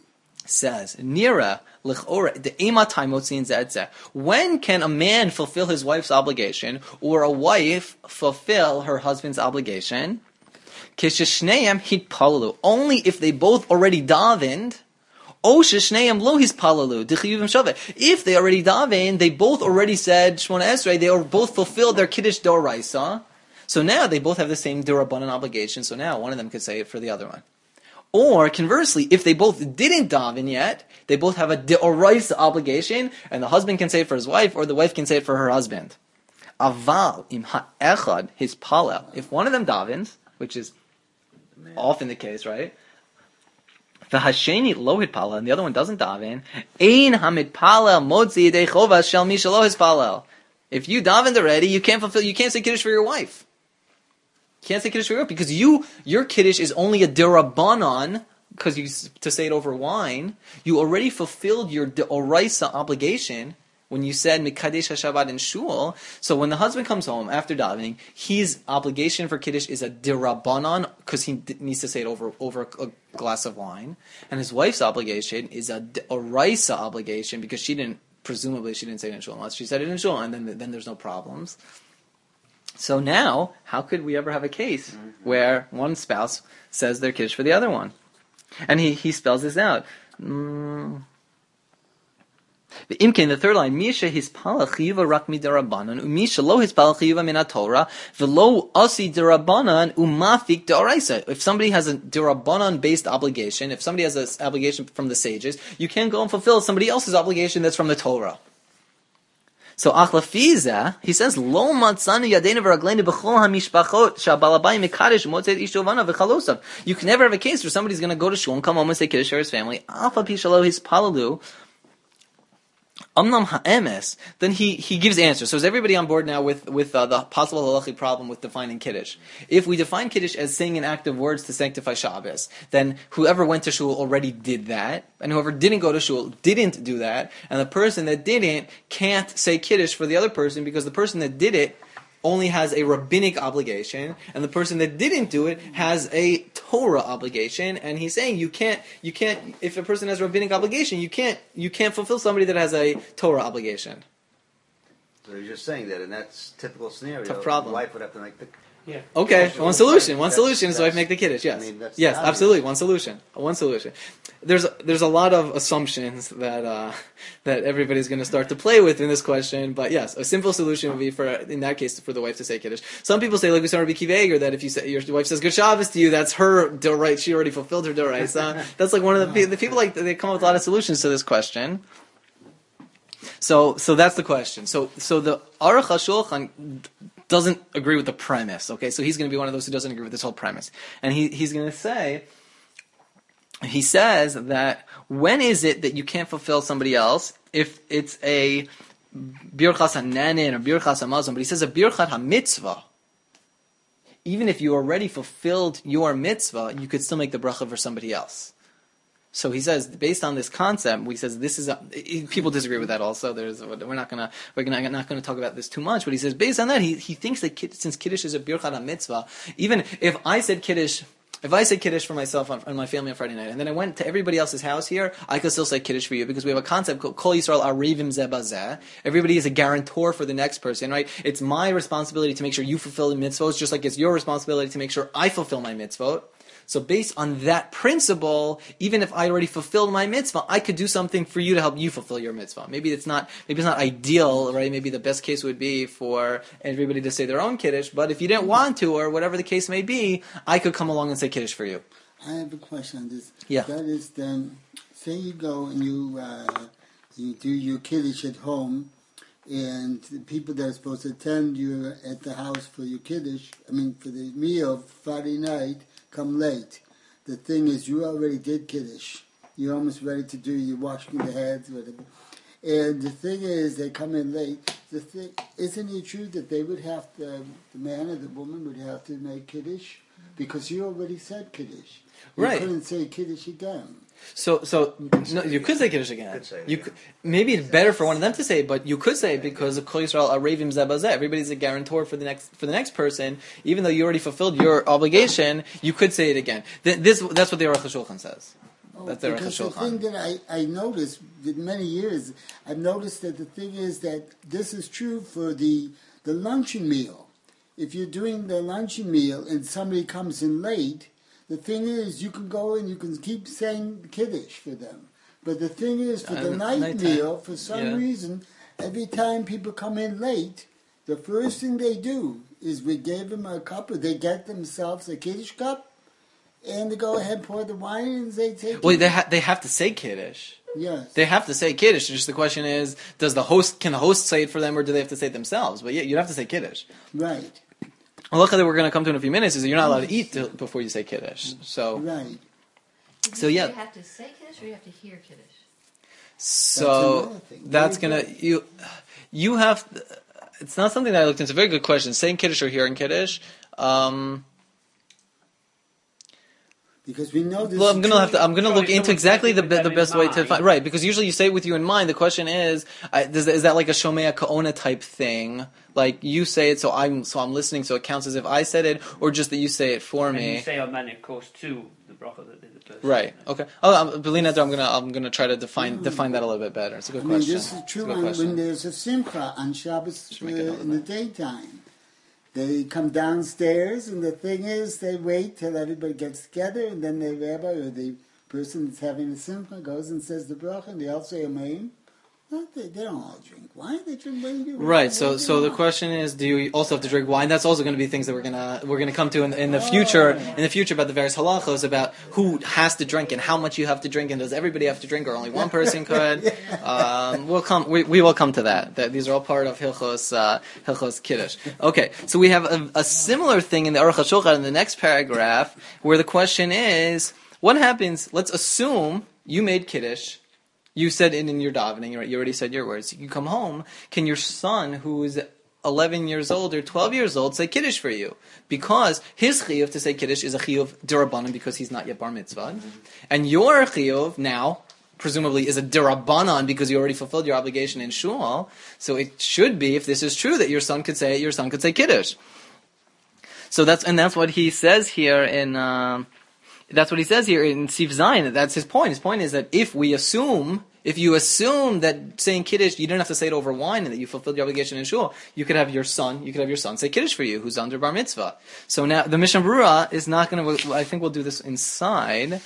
says, Nira, lichora, the ema taimotzin zedze. When can a man fulfill his wife's obligation, or a wife fulfill her husband's obligation? Kishishneim hitpalalu. Only if they both already davened. O shishneim lo hispalalu. Dichiyuvim shaveh. If they already davened, they both already said Shmona Esrei. They both fulfilled their kiddush doraisa. So now they both have the same durabanan obligation. So now one of them could say it for the other one. Or conversely, if they both didn't daven yet, they both have a deoraisa obligation, and the husband can say it for his wife, or the wife can say it for her husband. Aval im ha'echad his palel. If one of them davens, which is often the case, right? V'hasheni lo hitpalel, and the other one doesn't daven. Ein hamid palel modzi yedei chovas shel mi shelo hispalel. If you davened already, you can't fulfill. You can't say kiddush for your wife. You can't say kiddush for your wife because you your kiddush is only a derabanan because you to say it over wine. You already fulfilled your deoraisa obligation when you said Mikadesh HaShabbat in shul. So when the husband comes home after davening, his obligation for Kiddush is a dirabanan because he d- needs to say it over over a glass of wine. And his wife's obligation is a oraisa obligation because she didn't, presumably she didn't say it in shul unless she said it in shul, and then, then there's no problems. So now, how could we ever have a case mm-hmm. where one spouse says their Kiddush for the other one? And he, he spells this out. Mm. Imkin, the third line, Misha hispala chiyuva rak midarabanan, umisha lo hispala chiyuva min haTorah, velo asi darabanan umafik deoraisa. If somebody has a darabanan based obligation, if somebody has an obligation from the sages, you can't go and fulfill somebody else's obligation that's from the Torah. So achlafiza, he says, lo matzanu yadeinu v'ragleinu b'chol hamishpachot sha'balabay mikadesh motzei ishovana v'chalosav. You can never have a case where somebody's going to go to shul and come home and say kiddush for his family. Alpha pishalo hispalalu. Amnam ha'emes, then he, he gives answers. So is everybody on board now with, with uh, the possible halachic problem with defining Kiddush? If we define Kiddush as saying an act of words to sanctify Shabbos, then whoever went to shul already did that, and whoever didn't go to shul didn't do that, and the person that didn't can't say Kiddush for the other person because the person that did it only has a rabbinic obligation, and the person that didn't do it has a Torah obligation. And he's saying you can't, you can't. If a person has a rabbinic obligation, you can't, you can't fulfill somebody that has a Torah obligation.
So you're just saying that, and that's typical scenario.
Tough problem.
The wife would have to make the.
Yeah.
Okay, one solution. One
That's-
solution is the wife
that's-
make the kiddush. Yes,
I mean, that's
yes,
obvious.
absolutely. One solution. One solution. There's there's a lot of assumptions that uh, that everybody's going to start to play with in this question. But yes, a simple solution would be for in that case for the wife to say kiddush. Some people say like we saw Rabbi Akiva Eiger that if you say your wife says good Shabbos to you, that's her right. She already fulfilled her doraisa. That's like one of the the people like they come up with a lot of solutions to this question. So so that's the question. So so the Aruch HaShulchan doesn't agree with the premise. Okay, so he's going to be one of those who doesn't agree with this whole premise, and he he's going to say. He says that when is it that you can't fulfill somebody else if it's a birchas hananin or birchas hamazon? But he says a birchat hamitzvah. Even if you already fulfilled your mitzvah, you could still make the bracha for somebody else. So he says, based on this concept, we says this is a, people disagree with that. Also, there's we're not gonna we're gonna, not going to talk about this too much. But he says, based on that, he he thinks that kid, since kiddush is a birchat hamitzvah, even if I said kiddush. If I say Kiddush for myself on, and my family on Friday night, and then I went to everybody else's house here, I could still say Kiddush for you, because we have a concept called Kol Yisrael Arivim Zeh Bazeh. Everybody is a guarantor for the next person, right? It's my responsibility to make sure you fulfill the mitzvot, just like it's your responsibility to make sure I fulfill my mitzvot. So based on that principle, even if I already fulfilled my mitzvah, I could do something for you to help you fulfill your mitzvah. Maybe it's not, maybe it's not ideal, right? Maybe the best case would be for everybody to say their own Kiddush, but if you didn't want to, or whatever the case may be, I could come along and say Kiddush for you.
I have a question on this.
Yeah.
That is then, say you go and you uh, you do your Kiddush at home, and the people that are supposed to attend you at the house for your Kiddush, I mean for the meal Friday night, come late. The thing is, you already did Kiddush. You're almost ready to do your washing the heads, whatever. And the thing is, they come in late. The thing, isn't it true that they would have to, the man or the woman would have to make Kiddush? Because you already said Kiddush. You
Right.
couldn't say Kiddush again.
So, so no, you could say Kiddush again.
Could say it
you
again.
could, maybe it's better for one of them to say it, but you could say it because of Kol Yisrael Arevim Zeh Bazeh. Everybody's a guarantor for the next for the next person, even though you already fulfilled your obligation. You could say it again. Th- This that's what the Aruch HaShulchan says. That's the Aruch
Because the
HaShulchan.
thing that I, I noticed in many years, I've noticed that the thing is that this is true for the, the luncheon meal. If you're doing the luncheon meal and somebody comes in late, the thing is you can go and you can keep saying Kiddush for them. But the thing is, for the
Uh,
night
nighttime.
meal, for some
Yeah.
reason, every time people come in late, the first thing they do is we gave them a cup, or they get themselves a Kiddush cup, and they go ahead and pour the wine, and they take
Well, they ha- they have to say Kiddush.
Yes.
They have to say Kiddush. Just the question is, does the host can the host say it for them, or do they have to say it themselves? But yeah, you have to say Kiddush.
Right.
Halacha that we're going to come to in a few minutes is that you're not allowed to eat till, before you say Kiddush. So,
Right.
so
You
yeah.
have to say Kiddush or you have to hear Kiddush?
So
another thing.
that's
Very
gonna
good.
you you have. It's not something that I looked into. It's a very good question. Saying Kiddush or hearing Kiddush. Um,
Because we know this.
well, I'm
is
gonna
true.
have to. I'm gonna
Surely
look into
someone
exactly
says
the
it
be-
with
the
them
best
in
way to
mind.
find. Right, because usually you say it with you in mind. The question is, I, does, is that like a shomea kaona type thing? Like you say it, so I'm so I'm listening, so it counts as if I said it, or just that you say it for
And
me.
you say amen, of course, to the bracha that did the person.
Right. Okay. Oh, um, Belina, I'm gonna I'm gonna try to define define that a little bit better. It's a good
I mean,
question.
this is
It's a
true
good
on,
question.
when there's a simcha on Shabbos uh,
make a note of
in the
that.
daytime. They come downstairs, and the thing is, they wait till everybody gets together, and then the rabbi or the person that's having the simcha goes and says the bracha, and they all say amen. Not they, they don't all drink wine. They drink wine.
Right. So, so the question is, do you also have to drink wine? That's also going to be things that we're gonna we're gonna come to in, in the future. In the future, about the various halachos about who has to drink and how much you have to drink, and does everybody have to drink, or only one person could. Um, we'll come. We, we will come to that. That these are all part of Hilchos uh, Hilchos Kiddush. Okay. So we have a, a similar thing in the Aruch HaShulchan in the next paragraph, where the question is, what happens? Let's assume you made Kiddush. You said it in your davening, right? You already said your words. You come home. Can your son, who is eleven years old or twelve years old, say Kiddush for you? Because his chiyuv to say Kiddush is a chiyuv derabanan because he's not yet bar mitzvah. And your chiyuv now, presumably, is a derabanan because you already fulfilled your obligation in shul. So it should be, if this is true, that your son could say, your son could say Kiddush. So that's, and that's what he says here in, um, That's what he says here in Sif Zayin. That's his point. His point is that if we assume, if you assume that saying Kiddush, you don't have to say it over wine and that you fulfilled your obligation in shul, you could have your son, you could have your son say Kiddush for you, who's under bar mitzvah. So now the Mishnah Berurah is not going to. I think we'll do this inside.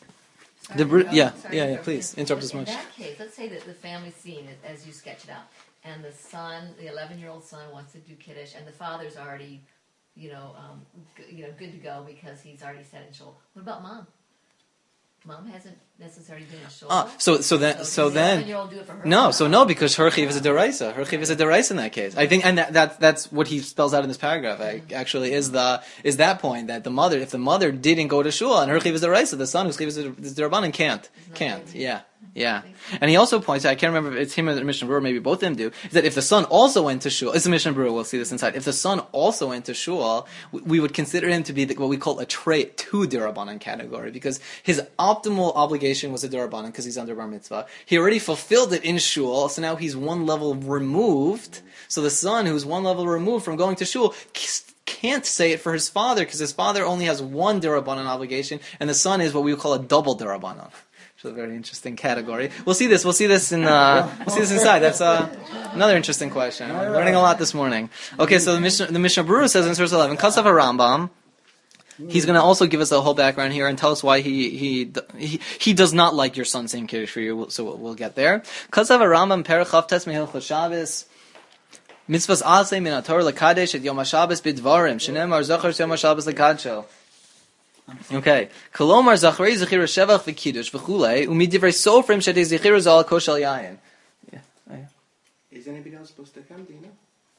The Ber-
Sorry,
yeah,
sorry,
yeah, yeah.
interrupt.
Please interrupt as
In
much.
that case, let's say that the family scene, is- as you sketch it out, and the son, the eleven-year-old son, wants to do Kiddush, and the father's already, you know, um, g- you know, good to go because he's already said in shul. What about mom? Mom hasn't necessarily been in shul.
Ah, so so then so
does the
then.
eleven-year-old do it for her?
No, so no, because her chiv is a deraisa. Her chiv is a deraisa in that case. I think, and that, that that's what he spells out in this paragraph. I, actually, is the is that point that the mother, if the mother didn't go to shul and her chiv is a deraisa, the son whose chiv is a derabanan can't, can't. Yeah, yeah. And he also points out, I can't remember if it's him or the Mishnah Berurah, maybe both of them do, is that if the son also went to shul, it's the Mishnah Berurah, we'll see this inside. If the son also went to shul, we, we would consider him to be the, what we call a trait to derabanan category, because his optimal obligation was a derabanan because he's under bar mitzvah. He already fulfilled it in shul, so now he's one level removed. So the son, who's one level removed from going to shul, can't say it for his father because his father only has one derabanan obligation, and the son is what we would call a double derabanan. Which is a very interesting category. We'll see this. We'll see this in. Uh, we'll see this inside. That's uh, another interesting question. I'm learning a lot this morning. Okay, so the Mishnah, the Mishnah Berurah says in source eleven, Kasav Rambam. He's going to also give us a whole background here and tell us why he he he, he does not like your son saying Kiddush for you. So we'll, we'll get there. Kasav Rambam Perach Tes Mehilchos Shabbos. Mitzvahs Asay Min HaTorah Lekadesh Et Yom HaShabbos Bidvarim Shenemar Zachar Yom HaShabbos Lekadsho. Okay. Kolomar Zacharei Zechira Shevach V'Kiddush V'chulei Umidivrei Sofrim Shetei Zechira Zal Koshel Yayin.
Is anybody else supposed to come? Do you know?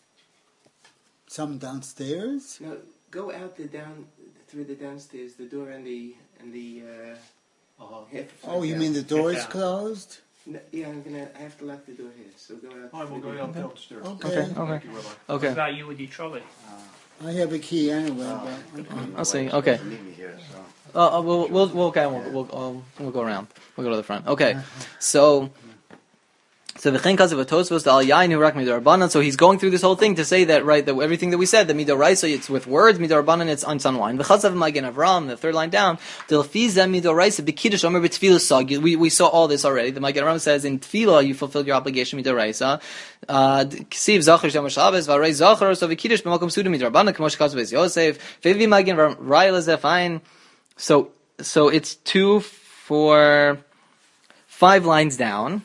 Some downstairs.
No. Go out the down through the downstairs, the door and the and the. Uh,
Oh,
half
Oh, you
down.
mean the door is
Yeah.
closed?
No, yeah, I'm gonna. I have to lock the door here, so go out.
I will
through
go
the-
out downstairs.
Okay.
Okay. Okay.
Thank you, Rabbi.
What
Okay.
about you with your trolley?
I have a key anyway.
Oh.
But, okay.
I'll see. Okay.
Meet me here, so.
Uh, uh, we'll, we'll, we'll, okay, we'll, we'll, um, we'll go around. We'll go to the front. Okay, so So v'chein kasev v'tosvos al yain hu rak midarabanan. So he's going through this whole thing to say that, right, that everything that we said, the midoraisa, it's with words, midarabanan, it's on sun wine. V'chasav magen Avram, the third line down, delfiza midoraisa b'kiddush omer b'tfilah sag. We we saw all this already. The magen Avram says in tfilah you fulfilled your obligation midoraisa. Ksiv zachar shem shabbos v'arei zachar so v'kiddush b'makom suda midarabanan k'mosh kasev es Yosef. V'vi magen Avram rayla zefine. So so it's two, four, five lines down.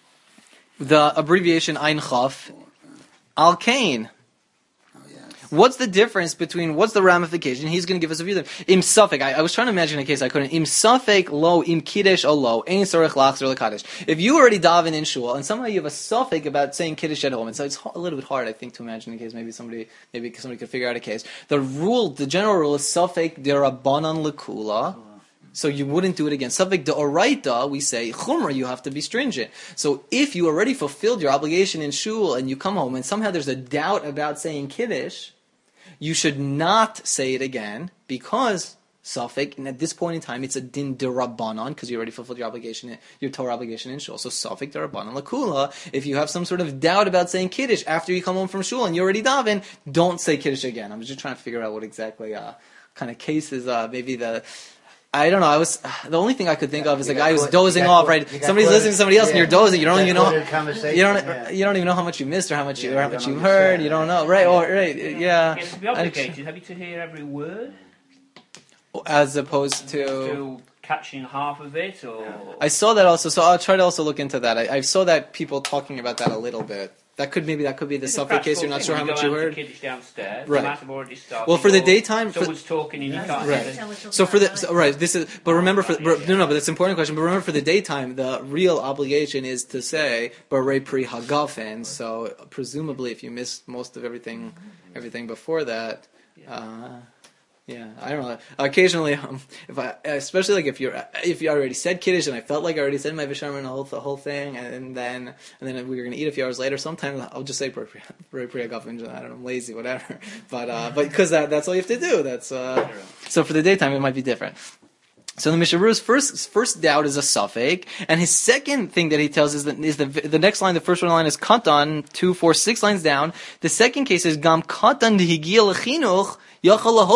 The abbreviation Ein Chaf, Al Kain.
Oh, yes.
What's the difference between, what's the ramification? He's going to give us a view there. Im Safek, I, I was trying to imagine a case I couldn't. Im Safek lo im Kiddush o lo, ein sorech lachzer lekadosh. If you already daven in shul, and somehow you have a Safek about saying Kiddush at home, and so it's a little bit hard, I think, to imagine a case. Maybe somebody, maybe somebody could figure out a case. The rule, the general rule is Safek derabanan lekula. So you wouldn't do it again. Safek deoraita, we say, chumra, you have to be stringent. So if you already fulfilled your obligation in shul and you come home and somehow there's a doubt about saying Kiddush, you should not say it again because Safek, and at this point in time, it's a din derabanan because you already fulfilled your obligation, your Torah obligation in shul. So Safek derabanan lakula. If you have some sort of doubt about saying Kiddush after you come home from shul and you already daven, don't say Kiddush again. I'm just trying to figure out what exactly uh, kind of cases, uh, maybe the... I don't know. I was the only thing I could think
Yeah,
of is
you
a
got
guy who's
caught-
dozing
you got
off.
caught-
Right?
you got
Somebody's
caught
listening to somebody else, and
yeah.
you're dozing. You don't
You
even
got
know.
caught in conversation,
You don't.
yeah.
You don't even know how much you missed or how much you
Yeah,
or how
you
much
don't
you
know what you
heard.
said.
You don't know. Right? Or right? Yeah.
Yeah, to be
I-
obligated, have you to hear every word?
As opposed to.
To catching half of it, or
I saw that also, so I'll try to also look into that. I, I saw that people talking about that a little bit. That could maybe that could be the
It's a
Safek case.
practical
You're not
thing.
sure how
When
much
go
you
out to
heard.
Kiddush downstairs,
Right.
you might have already started.
Well, for the
or
daytime, for-
someone's talking and you can't
Right.
hear it.
So for the so, right, this is. But remember, for
right,
but,
yeah.
no, no. But it's an important question. But remember, for the daytime, the real obligation is to say "Barei Pri Hagafen." So presumably, if you missed most of everything, everything before that, uh, yeah, I don't know. Occasionally, um, if I, especially like if you're, if you already said Kiddush and I felt like I already said my Visharman and the whole, the whole thing, and then and then we were going to eat a few hours later. Sometimes I'll just say "Barei Pri Hagafen." I don't know, I'm lazy, whatever. But uh, but because that that's all you have to do. That's uh, so for the daytime it might be different. So the Mishnah Berurah's first first doubt is a Safek, and his second thing that he tells is that is the the next line. The first one line is Katan, two, four, six lines down. The second case is Gam Katan dehigia lechinuch. A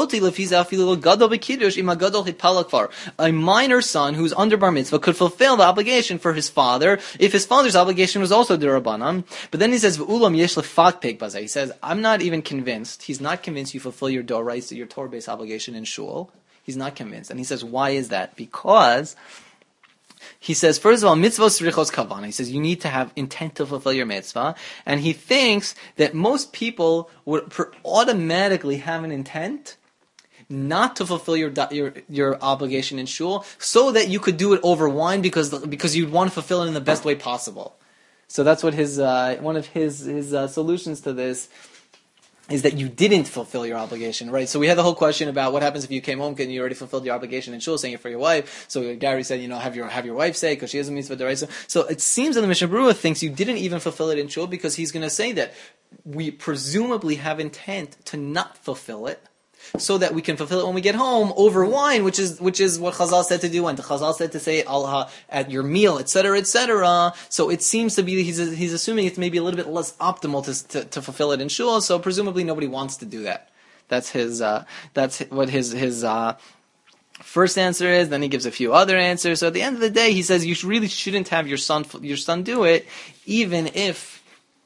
minor son who's under bar mitzvah could fulfill the obligation for his father if his father's obligation was also derabanan. But then he says, "V'ulam yesh lefatpek bazeh." He says, "I'm not even convinced. He's not convinced you fulfill your doraisa, your Torah-based obligation in shul." He's not convinced, and he says, "Why is that?" Because he says, first of all, mitzvah srichos kavana. He says you need to have intent to fulfill your mitzvah, and he thinks that most people would per- automatically have an intent not to fulfill your your your obligation in shul, so that you could do it over wine because because you'd want to fulfill it in the best way possible. So that's what his uh, one of his his uh, solutions to this is that you didn't fulfill your obligation, right? So we had the whole question about what happens if you came home and you already fulfilled your obligation in shul, saying it for your wife. So Gary said, you know, have your have your wife say because she is a mitzvah deraisa. So it seems that the Mishnah Berurah thinks you didn't even fulfill it in shul because he's going to say that we presumably have intent to not fulfill it, so that we can fulfill it when we get home over wine, which is which is what Chazal said to do, and Chazal said to say al at your meal, et cetera, et cetera. So it seems to be he's he's assuming it's maybe a little bit less optimal to to, to fulfill it in shul. So presumably nobody wants to do that. That's his. Uh, that's what his his. Uh, First answer is, then he gives a few other answers. So at the end of the day, he says you really shouldn't have your son your son do it, even if.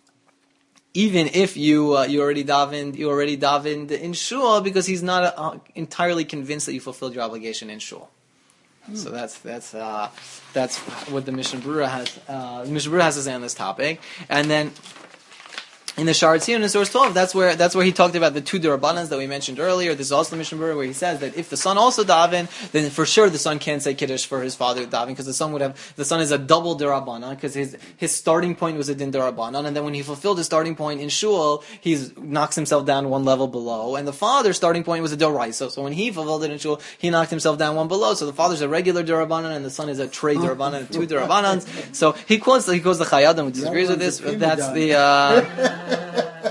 Even if you uh, you already davened you already davened in shul, because he's not uh, entirely convinced that you fulfilled your obligation in shul. Mm. So that's that's uh, that's what the Mishnah Berurah has. Uh, the Mishnah Berurah has to say on this topic, and then. In the Sha'ar Tziyun in source twelve, that's where that's where he talked about the two derabanans that we mentioned earlier. This is also the Mishnah Berurah where he says that if the son also daven, then for sure the son can't say kiddush for his father daven, because the son would have the son is a double derabanan, because his his starting point was a din derabanan, and then when he fulfilled his starting point in shul, he knocks himself down one level below, and the father's starting point was a doraisa. So when he fulfilled it in shul, he knocked himself down one below. So the father's a regular derabanan, and the son is a trey derabanan, two derabanans. So he quotes he quotes the Chayadim, who disagrees with this. But that's the. Uh,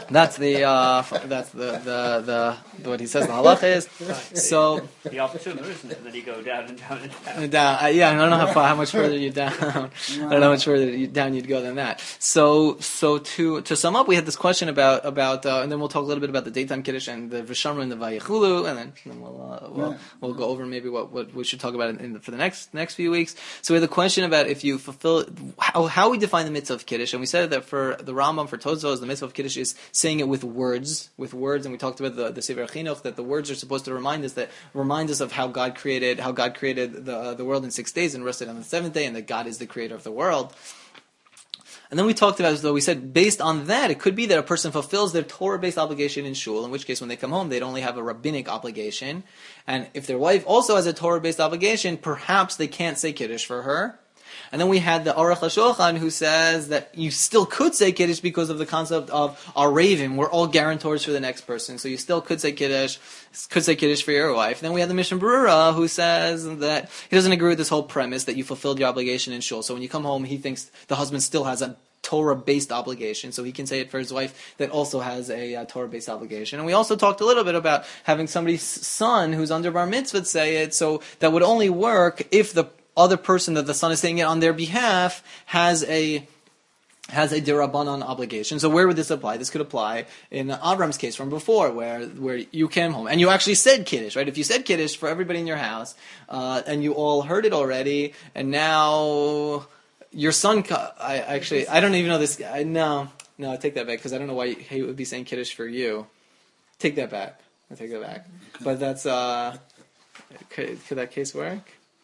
That's the uh, that's the, the the the what he says the halacha is. So
The Avtuma, isn't it? That you go down and down and down.
down, uh, yeah, I don't know how far, how much further you down. I don't know how much further you, down you'd go than that. So so to to sum up, we had this question about about, uh, and then we'll talk a little bit about the daytime kiddush and the v'shamru and the vayechulu, and then, and then we'll uh, we'll,
Yeah.
we'll go over maybe what, what we should talk about in, in the, for the next next few weeks. So we had the question about if you fulfill how how we define the mitzvah of kiddush, and we said that for the Rambam, for Tozos, the mitzvah of kiddush is saying it with words, with words, and we talked about the the Sefer Chinuch, that the words are supposed to remind us that remind us of how God created how God created the uh, the world in six days and rested on the seventh day, and that God is the creator of the world. And then we talked about, as though we said, based on that, it could be that a person fulfills their Torah-based obligation in shul, in which case when they come home, they'd only have a rabbinic obligation. And if their wife also has a Torah-based obligation, perhaps they can't say Kiddush for her. And then we had the Aruch HaShulchan who says that you still could say Kiddush because of the concept of Arevim. We're all guarantors for the next person. So you still could say Kiddush, could say Kiddush for your wife. Then we had the Mishnah Berurah who says that he doesn't agree with this whole premise that you fulfilled your obligation in shul. So when you come home, he thinks the husband still has a Torah-based obligation, so he can say it for his wife that also has a uh, Torah-based obligation. And we also talked a little bit about having somebody's son who's under bar mitzvah say it, so that would only work if the other person that the son is saying it on their behalf has a has a derabanan obligation. So where would this apply? This could apply in Avram's case from before, where where you came home and you actually said Kiddush, right? If you said Kiddush for everybody in your house, uh, and you all heard it already, and now your son, I actually, I don't even know this guy. No, no, I take that back because I don't know why he would be saying Kiddush for you. Take that back. I take that back. But that's, uh, could, could that case work?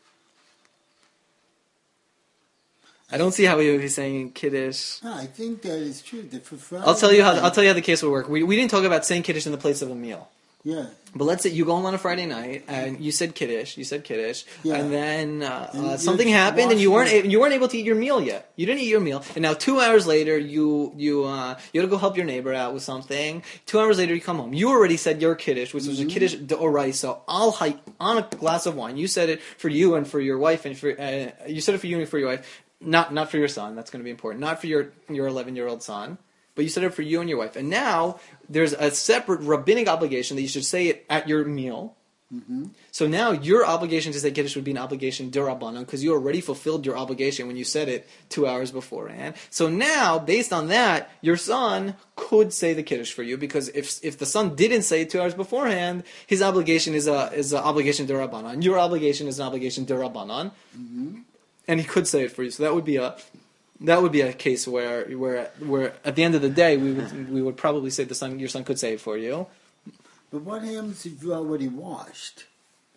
I don't see how he would be saying Kiddush.
No, I think that is true. The for Friday
I'll tell you how.
night-
I'll tell you how the case would work. We we didn't talk about saying Kiddush in the place of a meal.
Yeah.
But let's say you go home on a Friday night and you said Kiddush, you said Kiddush,
Yeah.
and then uh,
And
uh,
you
something happened and you weren't
washed
a- you weren't able to eat your meal yet. You didn't eat your meal, and now two hours later you you uh, you had to go help your neighbor out with something. Two hours later you come home. You already said your Kiddush, which was
Mm-hmm.
a Kiddush d'oraisa, al hay on a glass of wine. You said it for you and for your wife, and for uh, you said it for you and for your wife, not not for your son. That's going to be important. Not for your your eleven year old son. But you said it for you and your wife. And now there's a separate rabbinic obligation that you should say it at your meal.
Mm-hmm.
So now your obligation to say Kiddush would be an obligation d'Rabbanan because you already fulfilled your obligation when you said it two hours beforehand. So now, based on that, your son could say the Kiddush for you because if if the son didn't say it two hours beforehand, his obligation is a is an obligation d'Rabbanan. Your obligation is an obligation d'Rabbanan.
Mm-hmm.
And he could say it for you. So that would be a that would be a case where where where at the end of the day we would we would probably say the son your son could say it for you.
But what happens if you already washed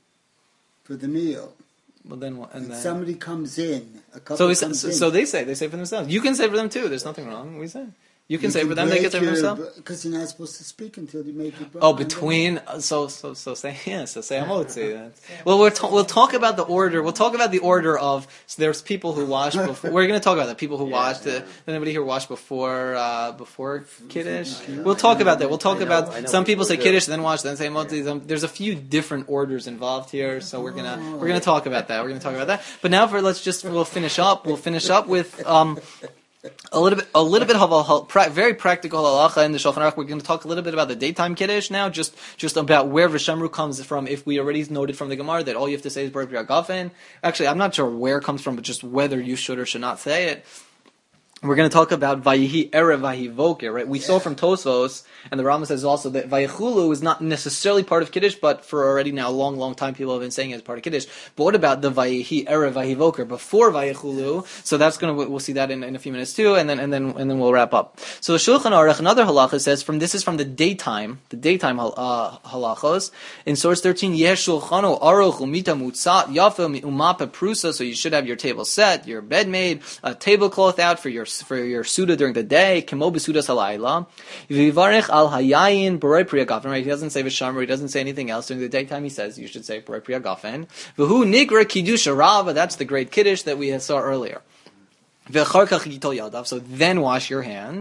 for the meal?
Well then and
And
then
somebody comes in, a couple
so, we say,
comes
so
in.
so they say they say for themselves. You can say for them too. There's nothing wrong. We say you can say for them. They can say for themselves.
Because you're not supposed to speak until you make your
Oh, between uh, so so so say yeah, so say amotzi. Well, we'll ta- we'll talk about the order. We'll talk about the order of. So there's people who wash before. We're going to talk about that. People who wash. The, anybody here wash before uh, before kiddush? We'll talk about that. We'll talk
I know,
about
I know
some people
people
say
do.
kiddush then wash then say amotzi. Um, There's a few different orders involved here, so we're gonna we're gonna talk about that. We're gonna talk about that. But now for let's just we'll finish up. We'll finish up with. Um, A little bit, a little bit of a pra- very practical halacha in the Shulchan Aruch. We're going to talk a little bit about the daytime kiddush now, just just about where v'shamru comes from. If we already noted from the Gemara that all you have to say is Baruch Yagafen. Actually, I'm not sure where it comes from, but just whether you should or should not say it. We're going to talk about Vayihi Erev Vayivoker, right? We saw from Tosfos, and the Rambam says also that Vayichulu is not necessarily part of Kiddush, but for already now a long, long time people have been saying it as part of Kiddush. But what about the Vayihi Erev Vayivoker before Vayichulu? So that's going to, we'll see that in, in a few minutes too, and then and then and then we'll wrap up. So the Shulchan Aruch, another halacha says from this is from the daytime, the daytime uh, halachos in source thirteen. Yesh Shulchanu Aruch Umita Mutzat Yafa Umapa Prusa. So you should have your table set, your bed made, a tablecloth out for your for your suda during the day, kemo b'sudas halayla. V'yivarech al hayayin b'roi priya gafen. Right? He doesn't say v'shamar. He doesn't say anything else during the daytime. He says you should say b'roi priya gafen. V'hu nikra kiddush rava. That's the great kiddush that we saw earlier. V'char kach yitol yadav. So then wash your hands.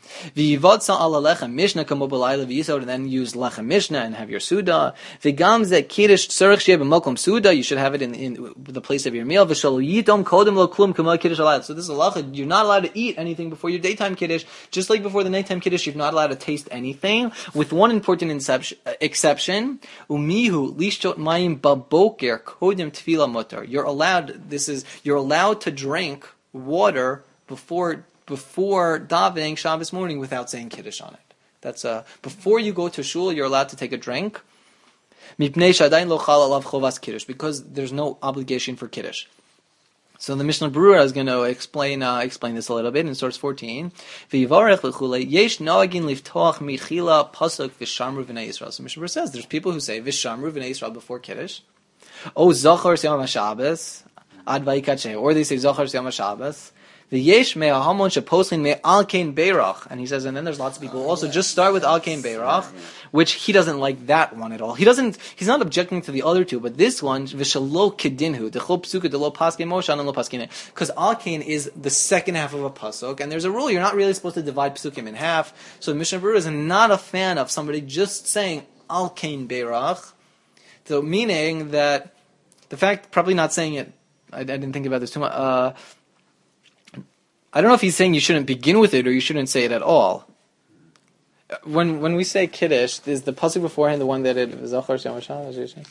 V'yivodsa ala lechem mishnah kamo b'layla v'yisod, and then use lechem mishnah and have your suda. V'gam ze kiddush tzarich sheh b'mokom suda, you should have it in, in the place of your meal. V'shalo yitom kodem lo klum kamo kiddush alayla. So this is a halacha, you're not allowed to eat anything before your daytime kiddush, just like before the nighttime kiddush, you're not allowed to taste anything, with one important inception, uh, exception. Umihu lishtot mayim baboker kodem tefila mutar. You're allowed, this is, you're allowed to drink water before before davening Shabbos morning without saying Kiddush on it. That's uh, before you go to shul, you're allowed to take a drink. Because there's no obligation for Kiddush. So the Mishnah Berurah is going to explain uh, explain this a little bit in source fourteen. So Mishnah Berurah says there's people who say Vishamru v'nei Yisrael before Kiddush. Oh, Zachar Siyam HaShabbos Ad Vayikache, or they say Zachar Siyam HaShabbos. The yesh me ahamon sheposlin me alkein beirach, and he says, and then there's lots of people who also just start with alkein beirach, which he doesn't like that one at all. He doesn't. He's not objecting to the other two, but this one v'shalo kedinhu dechol psuka delo paske moshe and lo paskine, because alkein is the second half of a pasuk, and there's a rule you're not really supposed to divide psukim in half. So Mishnah Berurah is not a fan of somebody just saying alkein beirach, so meaning that the fact probably not saying it. I, I didn't think about this too much. Uh, I don't know if he's saying you shouldn't begin with it or you shouldn't say it at all. When when we say Kiddush, is the pasuk beforehand the one that it Zachar Siyam HaShabbos?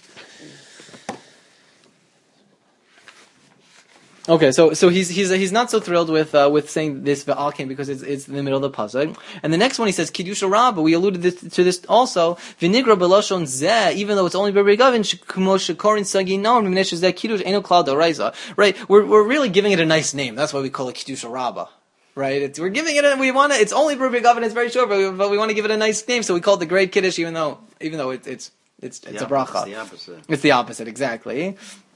Okay, so so he's he's he's not so thrilled with uh, with saying this v'alkein because it's it's in the middle of the pasuk. And the next one he says Kiddush Rabbah. We alluded this, to this also. V'nigra b'lashon zeh, even though it's only b'rei gavin sh'kumo shekorin sagi naor mimnesh zeh Kiddush eno klal d'oraisa. Right, we're we're really giving it a nice name. That's why we call it Kiddush Rabbah. Right, it's, we're giving it a, we want to. It's only b'rei gavin. It's very short, but we, but we want to give it a nice name, so we call it the Great Kiddush, even though even though it, it's it's it's
the
a bracha.
It's the opposite.
It's the opposite, exactly.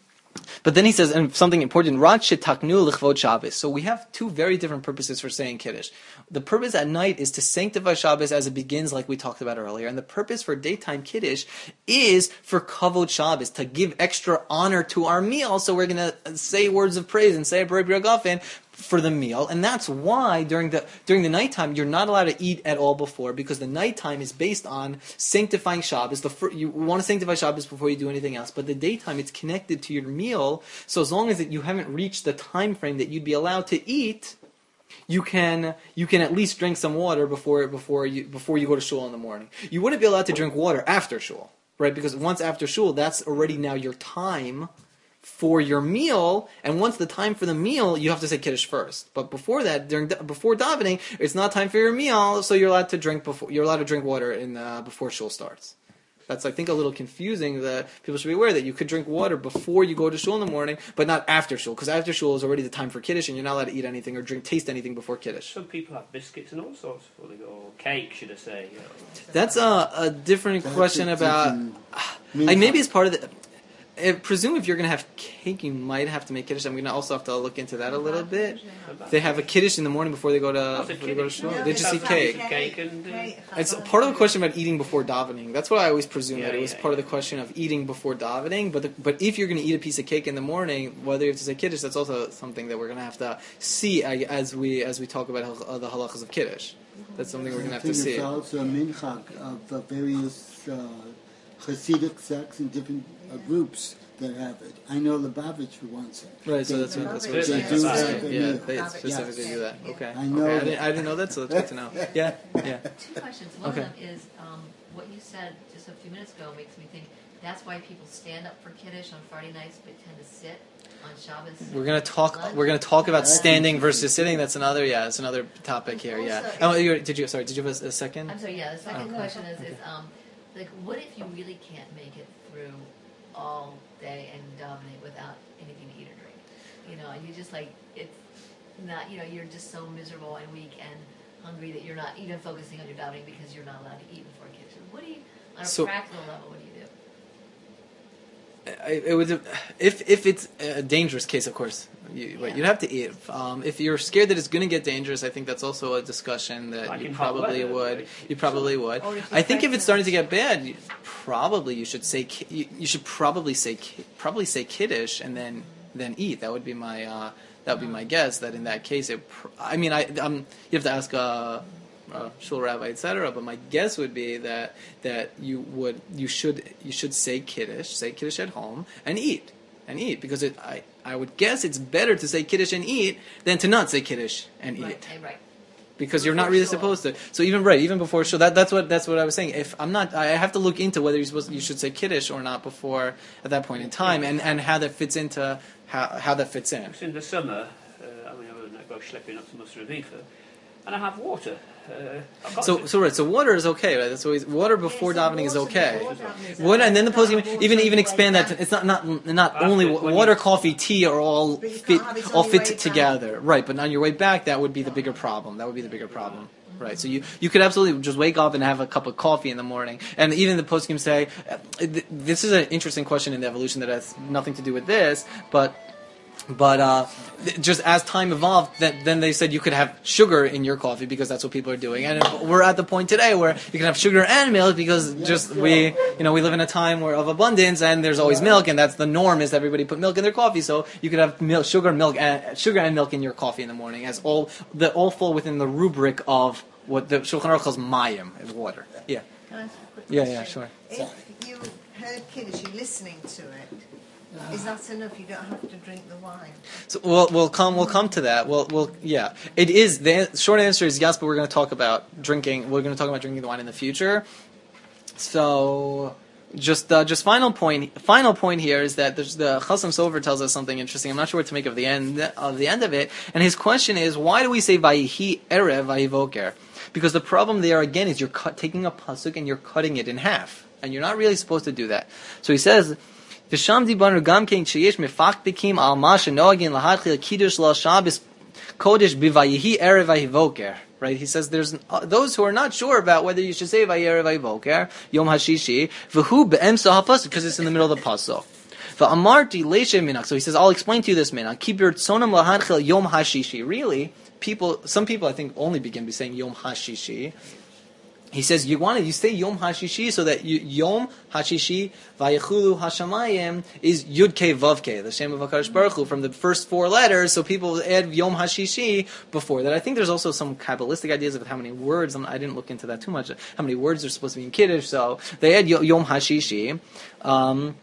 But then he says, and something important, Rad shetaknu l'chvod Shabbos. So we have two very different purposes for saying Kiddush. The purpose at night is to sanctify Shabbos as it begins, like we talked about earlier. And the purpose for daytime Kiddush is for kavod Shabbos, to give extra honor to our meal. So we're going to say words of praise and say a Borei Biragafen for the meal, and that's why during the during the nighttime you're not allowed to eat at all before, because the nighttime is based on sanctifying Shabbos. The fir- you want to sanctify Shabbos before you do anything else, but the daytime it's connected to your meal. So as long as it, you haven't reached the time frame that you'd be allowed to eat, you can you can at least drink some water before before you before you go to shul in the morning. You wouldn't be allowed to drink water after shul, right? Because once after shul, that's already now your time for your meal, and once the time for the meal, you have to say Kiddush first. But before that, during before davening, it's not time for your meal, so you're allowed to drink before you're allowed to drink water in uh, before shul starts. That's, I think, a little confusing. That people should be aware that you could drink water before you go to shul in the morning, but not after shul, because after shul is already the time for Kiddush, and you're not allowed to eat anything or drink, taste anything before Kiddush.
Some people have biscuits and all sorts before they go, or cake, should I say? You know.
That's a, a different
That's
question
a
about.
different-
Like maybe it's part of the. I presume if you're going to have cake, you might have to make Kiddush. I'm going to also have to look into that a little bit. They have a Kiddush in the morning before they go to,
Oh,
before they go to
Kiddush.
shul.
No,
They just
it's
eat
not
cake.
Cake and, uh,
It's part of the question about eating before davening. That's what I always presumed,
Yeah,
that it was
yeah,
part of
yeah.
the question of eating before davening. But the, but if you're going to eat a piece of cake in the morning, whether you have to say Kiddush, that's also something that we're going to have to see as we as we talk about hal- the halachas of Kiddush. That's something we're going to
I
have to
think
see.
it's also a minchag of uh, various uh, Hasidic sects and different uh, groups that have it. I know Lubavitch for one sect.
Right, so
They-
that's what, that's what
They
it's saying.
do
That's
have
right.
a
Yeah,
meal.
they
Yeah.
specifically do that. Okay.
I know
Okay. I
that.
didn't, I didn't know that, so that's good to know. Yeah, yeah.
Two questions. One
Okay.
of them is um, what you said just a few minutes ago makes me think that's why people stand up for Kiddush on Friday nights but tend to sit on Shabbos.
We're gonna talk. We're gonna talk about standing versus sitting. That's another. Yeah, that's another topic here. Yeah. Oh, you, did you? Sorry. Did you have a, a second?
I'm sorry, yeah, the second
Okay.
question is, is um, like, what if you really can't make it through all day and davening without anything to eat or drink? You know, and you just like, it's not, you know, you're just so miserable and weak and hungry that you're not even focusing on your davening because you're not allowed to eat before Kiddush. What do you, on a
So-
practical level, what do you do?
I- It would, if if it's a dangerous case, of course, you, right, you'd have to eat. Um, if you're scared that it's going to get dangerous, I think that's also a discussion that
Like
you
in hot
probably
weather,
would.
like-
You probably would.
Or if you
I think if it's starting to
practice-
get bad, you, probably you should say ki- you, you should probably say ki- probably say Kiddush and then then eat. That would be my uh, that would be my guess. That in that case, it. Pr- I mean, I um, you have to ask. Uh, uh, shul rabbi, et cetera. But my guess would be that that you would you should you should say kiddush, say kiddush at home, and eat and eat because it, I I would guess it's better to say kiddush and eat than to not say kiddush and eat.
Right, right.
Because you're not
Before
really
shul.
supposed to. So even right, even before shul, that that's what that's what I was saying. If I'm not, I have to look into whether you're supposed to, you should say kiddush or not before at that point in time, and, and how that fits into how how that fits in.
In the summer, uh, I mean, I would go schlepping up to Musra Rifa, and I have water. Uh, I've got
So
to.
so right, so water is okay, right? That's always water before
Yes,
davening is
water
okay.
before davening is
Water, and then the
okay.
post
Water
even even
way
expand that.
back.
To, it's not not not
After
only
when
water,
you-
coffee, tea are all
But you can't
fit
have it on
all
your
fit
way back.
together, right? But on your way back, that would be the bigger problem. That would be the bigger problem. Right, so you, you could absolutely just wake up and have a cup of coffee in the morning, and even the poskim say, uh, th- this is an interesting question in the evolution that has nothing to do with this, but but uh, th- just as time evolved, then, then they said you could have sugar in your coffee because that's what people are doing, and we're at the point today where you can have sugar and milk because just we you know we live in a time where of abundance and there's always milk, and that's the norm is everybody put milk in their coffee, so you could have milk, sugar, milk, and sugar and milk in your coffee in the morning as all that all fall within the rubric of what the Shulchan Aruch calls mayim, is water. Yeah.
Can I ask a quick
Yeah,
question?
yeah, sure.
If you heard Kiddush, you're listening to it, is that enough? You don't have to drink the wine.
So we'll we'll come we'll come to that. We'll we'll yeah. It is the an- short answer is yes, but we're going to talk about drinking. We're going to talk about drinking the wine in the future. So just uh, just final point final point here is that there's the Chasam Sofer tells us something interesting. I'm not sure what to make of the end of the end of it. And his question is, why do we say Vayihi Erev Vayivoker? Because the problem there again is you're cut, taking a pasuk and you're cutting it in half, and you're not really supposed to do that. So he says. V'sham dibanu gam kein sheyesh mefakdikim al ma shenogin lahadchil kiddush la Shabbos kodesh b'vayihi erev vayivoker. Right? He says there's uh, those who are not sure about whether you should say vayihi erev vayivoker yom hashishi v'hu be'emsa hapasuk because it's in the middle of the pasuk. V'amarti leishe minak. So he says I'll explain to you this minak. Keep your tzonam lahadchil yom hashishi. Really, people, some people I think only begin by saying yom hashishi. He says you want to you say Yom Hashishi so that you, Yom Hashishi Vayechulu Hashamayim is Yud Ke Vav Ke, the Shem of HaKadosh Baruch Hu, from the first four letters. So people add Yom Hashishi before that. I think there's also some Kabbalistic ideas of how many words. I didn't look into that too much. How many words are supposed to be in Kiddush? So they add Yom Hashishi. Um,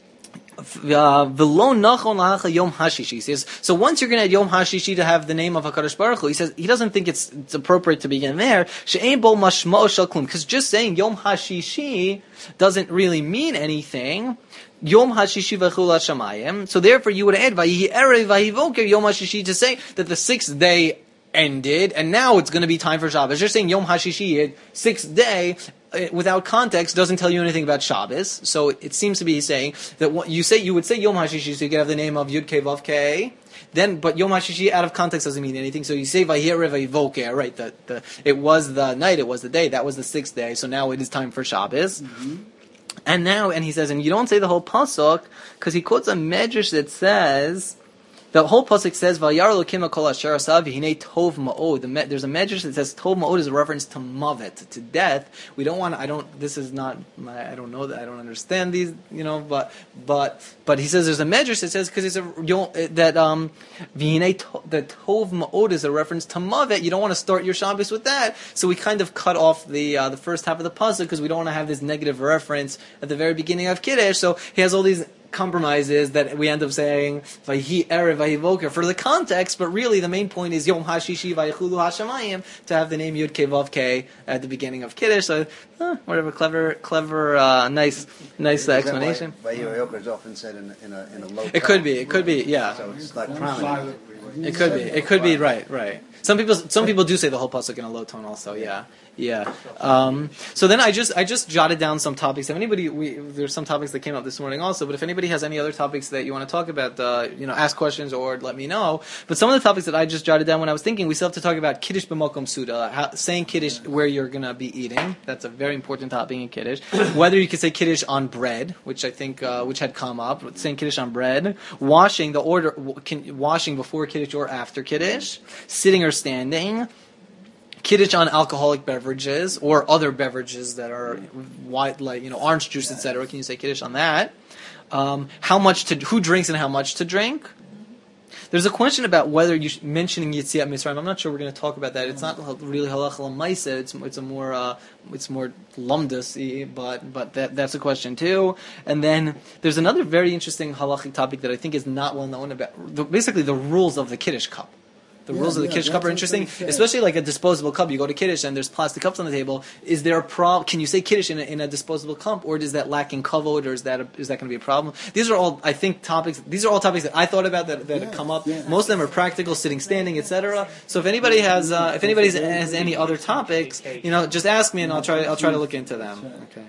V'lo nachon lahacha Yom Hashishi. He says, so once you're going to add Yom Hashishi to have the name of HaKadosh Baruch Hu, he says he doesn't think it's, it's appropriate to begin there. She'ein bo mashma'o shel klum, because just saying Yom Hashishi doesn't really mean anything. Yom Hashishi v'chul hashamayim. So therefore, you would add Vayihi erev vayivoker Yom Hashishi to say that the sixth day ended, and now it's going to be time for Shabbos. You're saying Yom Hashishi, sixth day, without context, doesn't tell you anything about Shabbos. So it seems to be saying that what you say you would say Yom Hashishi, so you could have the name of Yud Ke Vav Ke. Then, but Yom Hashishi out of context doesn't mean anything. So you say Vayir Vayivoker, right? The, the it was the night, it was the day, that was the sixth day. So now it is time for Shabbos. Mm-hmm. And now, and he says, and you don't say the whole pasuk because he quotes a medrash that says. The whole pasuk says, "Vayar Elokim kol asher asav v'hinei tov ma'od." The me- there's a medrash that says tov ma'od is a reference to mavet, to death. We don't want. I don't. This is not. My, I don't know that. I don't understand these. You know. But but but he says there's a medrash that says because it's a you know, that um v'hinei to, that tov ma'od is a reference to mavet. You don't want to start your Shabbos with that. So we kind of cut off the uh, the first half of the pasuk because we don't want to have this negative reference at the very beginning of Kiddush. So he has all these compromises that we end up saying Vayhi Erev Vayivoker for the context, but really the main point is Yom Hashishi Vayechulu Hashamayim to have the name Yud Ke Vav Ke at the beginning of Kiddush. So uh, whatever, clever, clever, uh, nice, nice uh, explanation.
Vayivoker is often said in, in a in a low.
It could be. It could be. Yeah.
So it's not prominent.
It could be. It could be. Right. Right. Some people. Some people do say the whole pasuk in a low tone. Also. Yeah. Yeah. Um, so then I just I just jotted down some topics. If anybody, we, there's some topics that came up this morning also. But if anybody has any other topics that you want to talk about, uh, you know, ask questions or let me know. But some of the topics that I just jotted down when I was thinking, we still have to talk about Kiddush b'makom suda, how, saying Kiddush where you're gonna be eating. That's a very important topic in Kiddush. Whether you could say Kiddush on bread, which I think uh, which had come up, saying Kiddush on bread, washing the order, can, washing before Kiddush or after Kiddush, sitting or standing. Kiddush on alcoholic beverages or other beverages that are white, like you know, orange juice, et cetera. Can you say Kiddush on that? Um, how much to who drinks and how much to drink? There's a question about whether you sh- mentioning Yetziat Mitzrayim. I'm not sure we're going to talk about that. It's not really halacha l'maisa. It's it's a more uh, it's more lumdus, but but that that's a question too. And then there's another very interesting halachic topic that I think is not well known about. The, basically, the rules of the Kiddush cup. The
Yeah,
rules of the
yeah,
Kiddush
that's
cup are
what
interesting,
they said.
especially like a disposable cup. You go to Kiddush and there's plastic cups on the table. Is there a problem? Can you say Kiddush in a, in a disposable cup, or does that lack in kavod, or is that a, is that going to be a problem? These are all, I think, topics. These are all topics that I thought about that, that
Yeah,
have come up.
yeah.
Most of them are practical, sitting, standing, et cetera. So if anybody has uh, if anybody has any other topics, you know, just ask me and I'll try I'll try to look into them. Okay.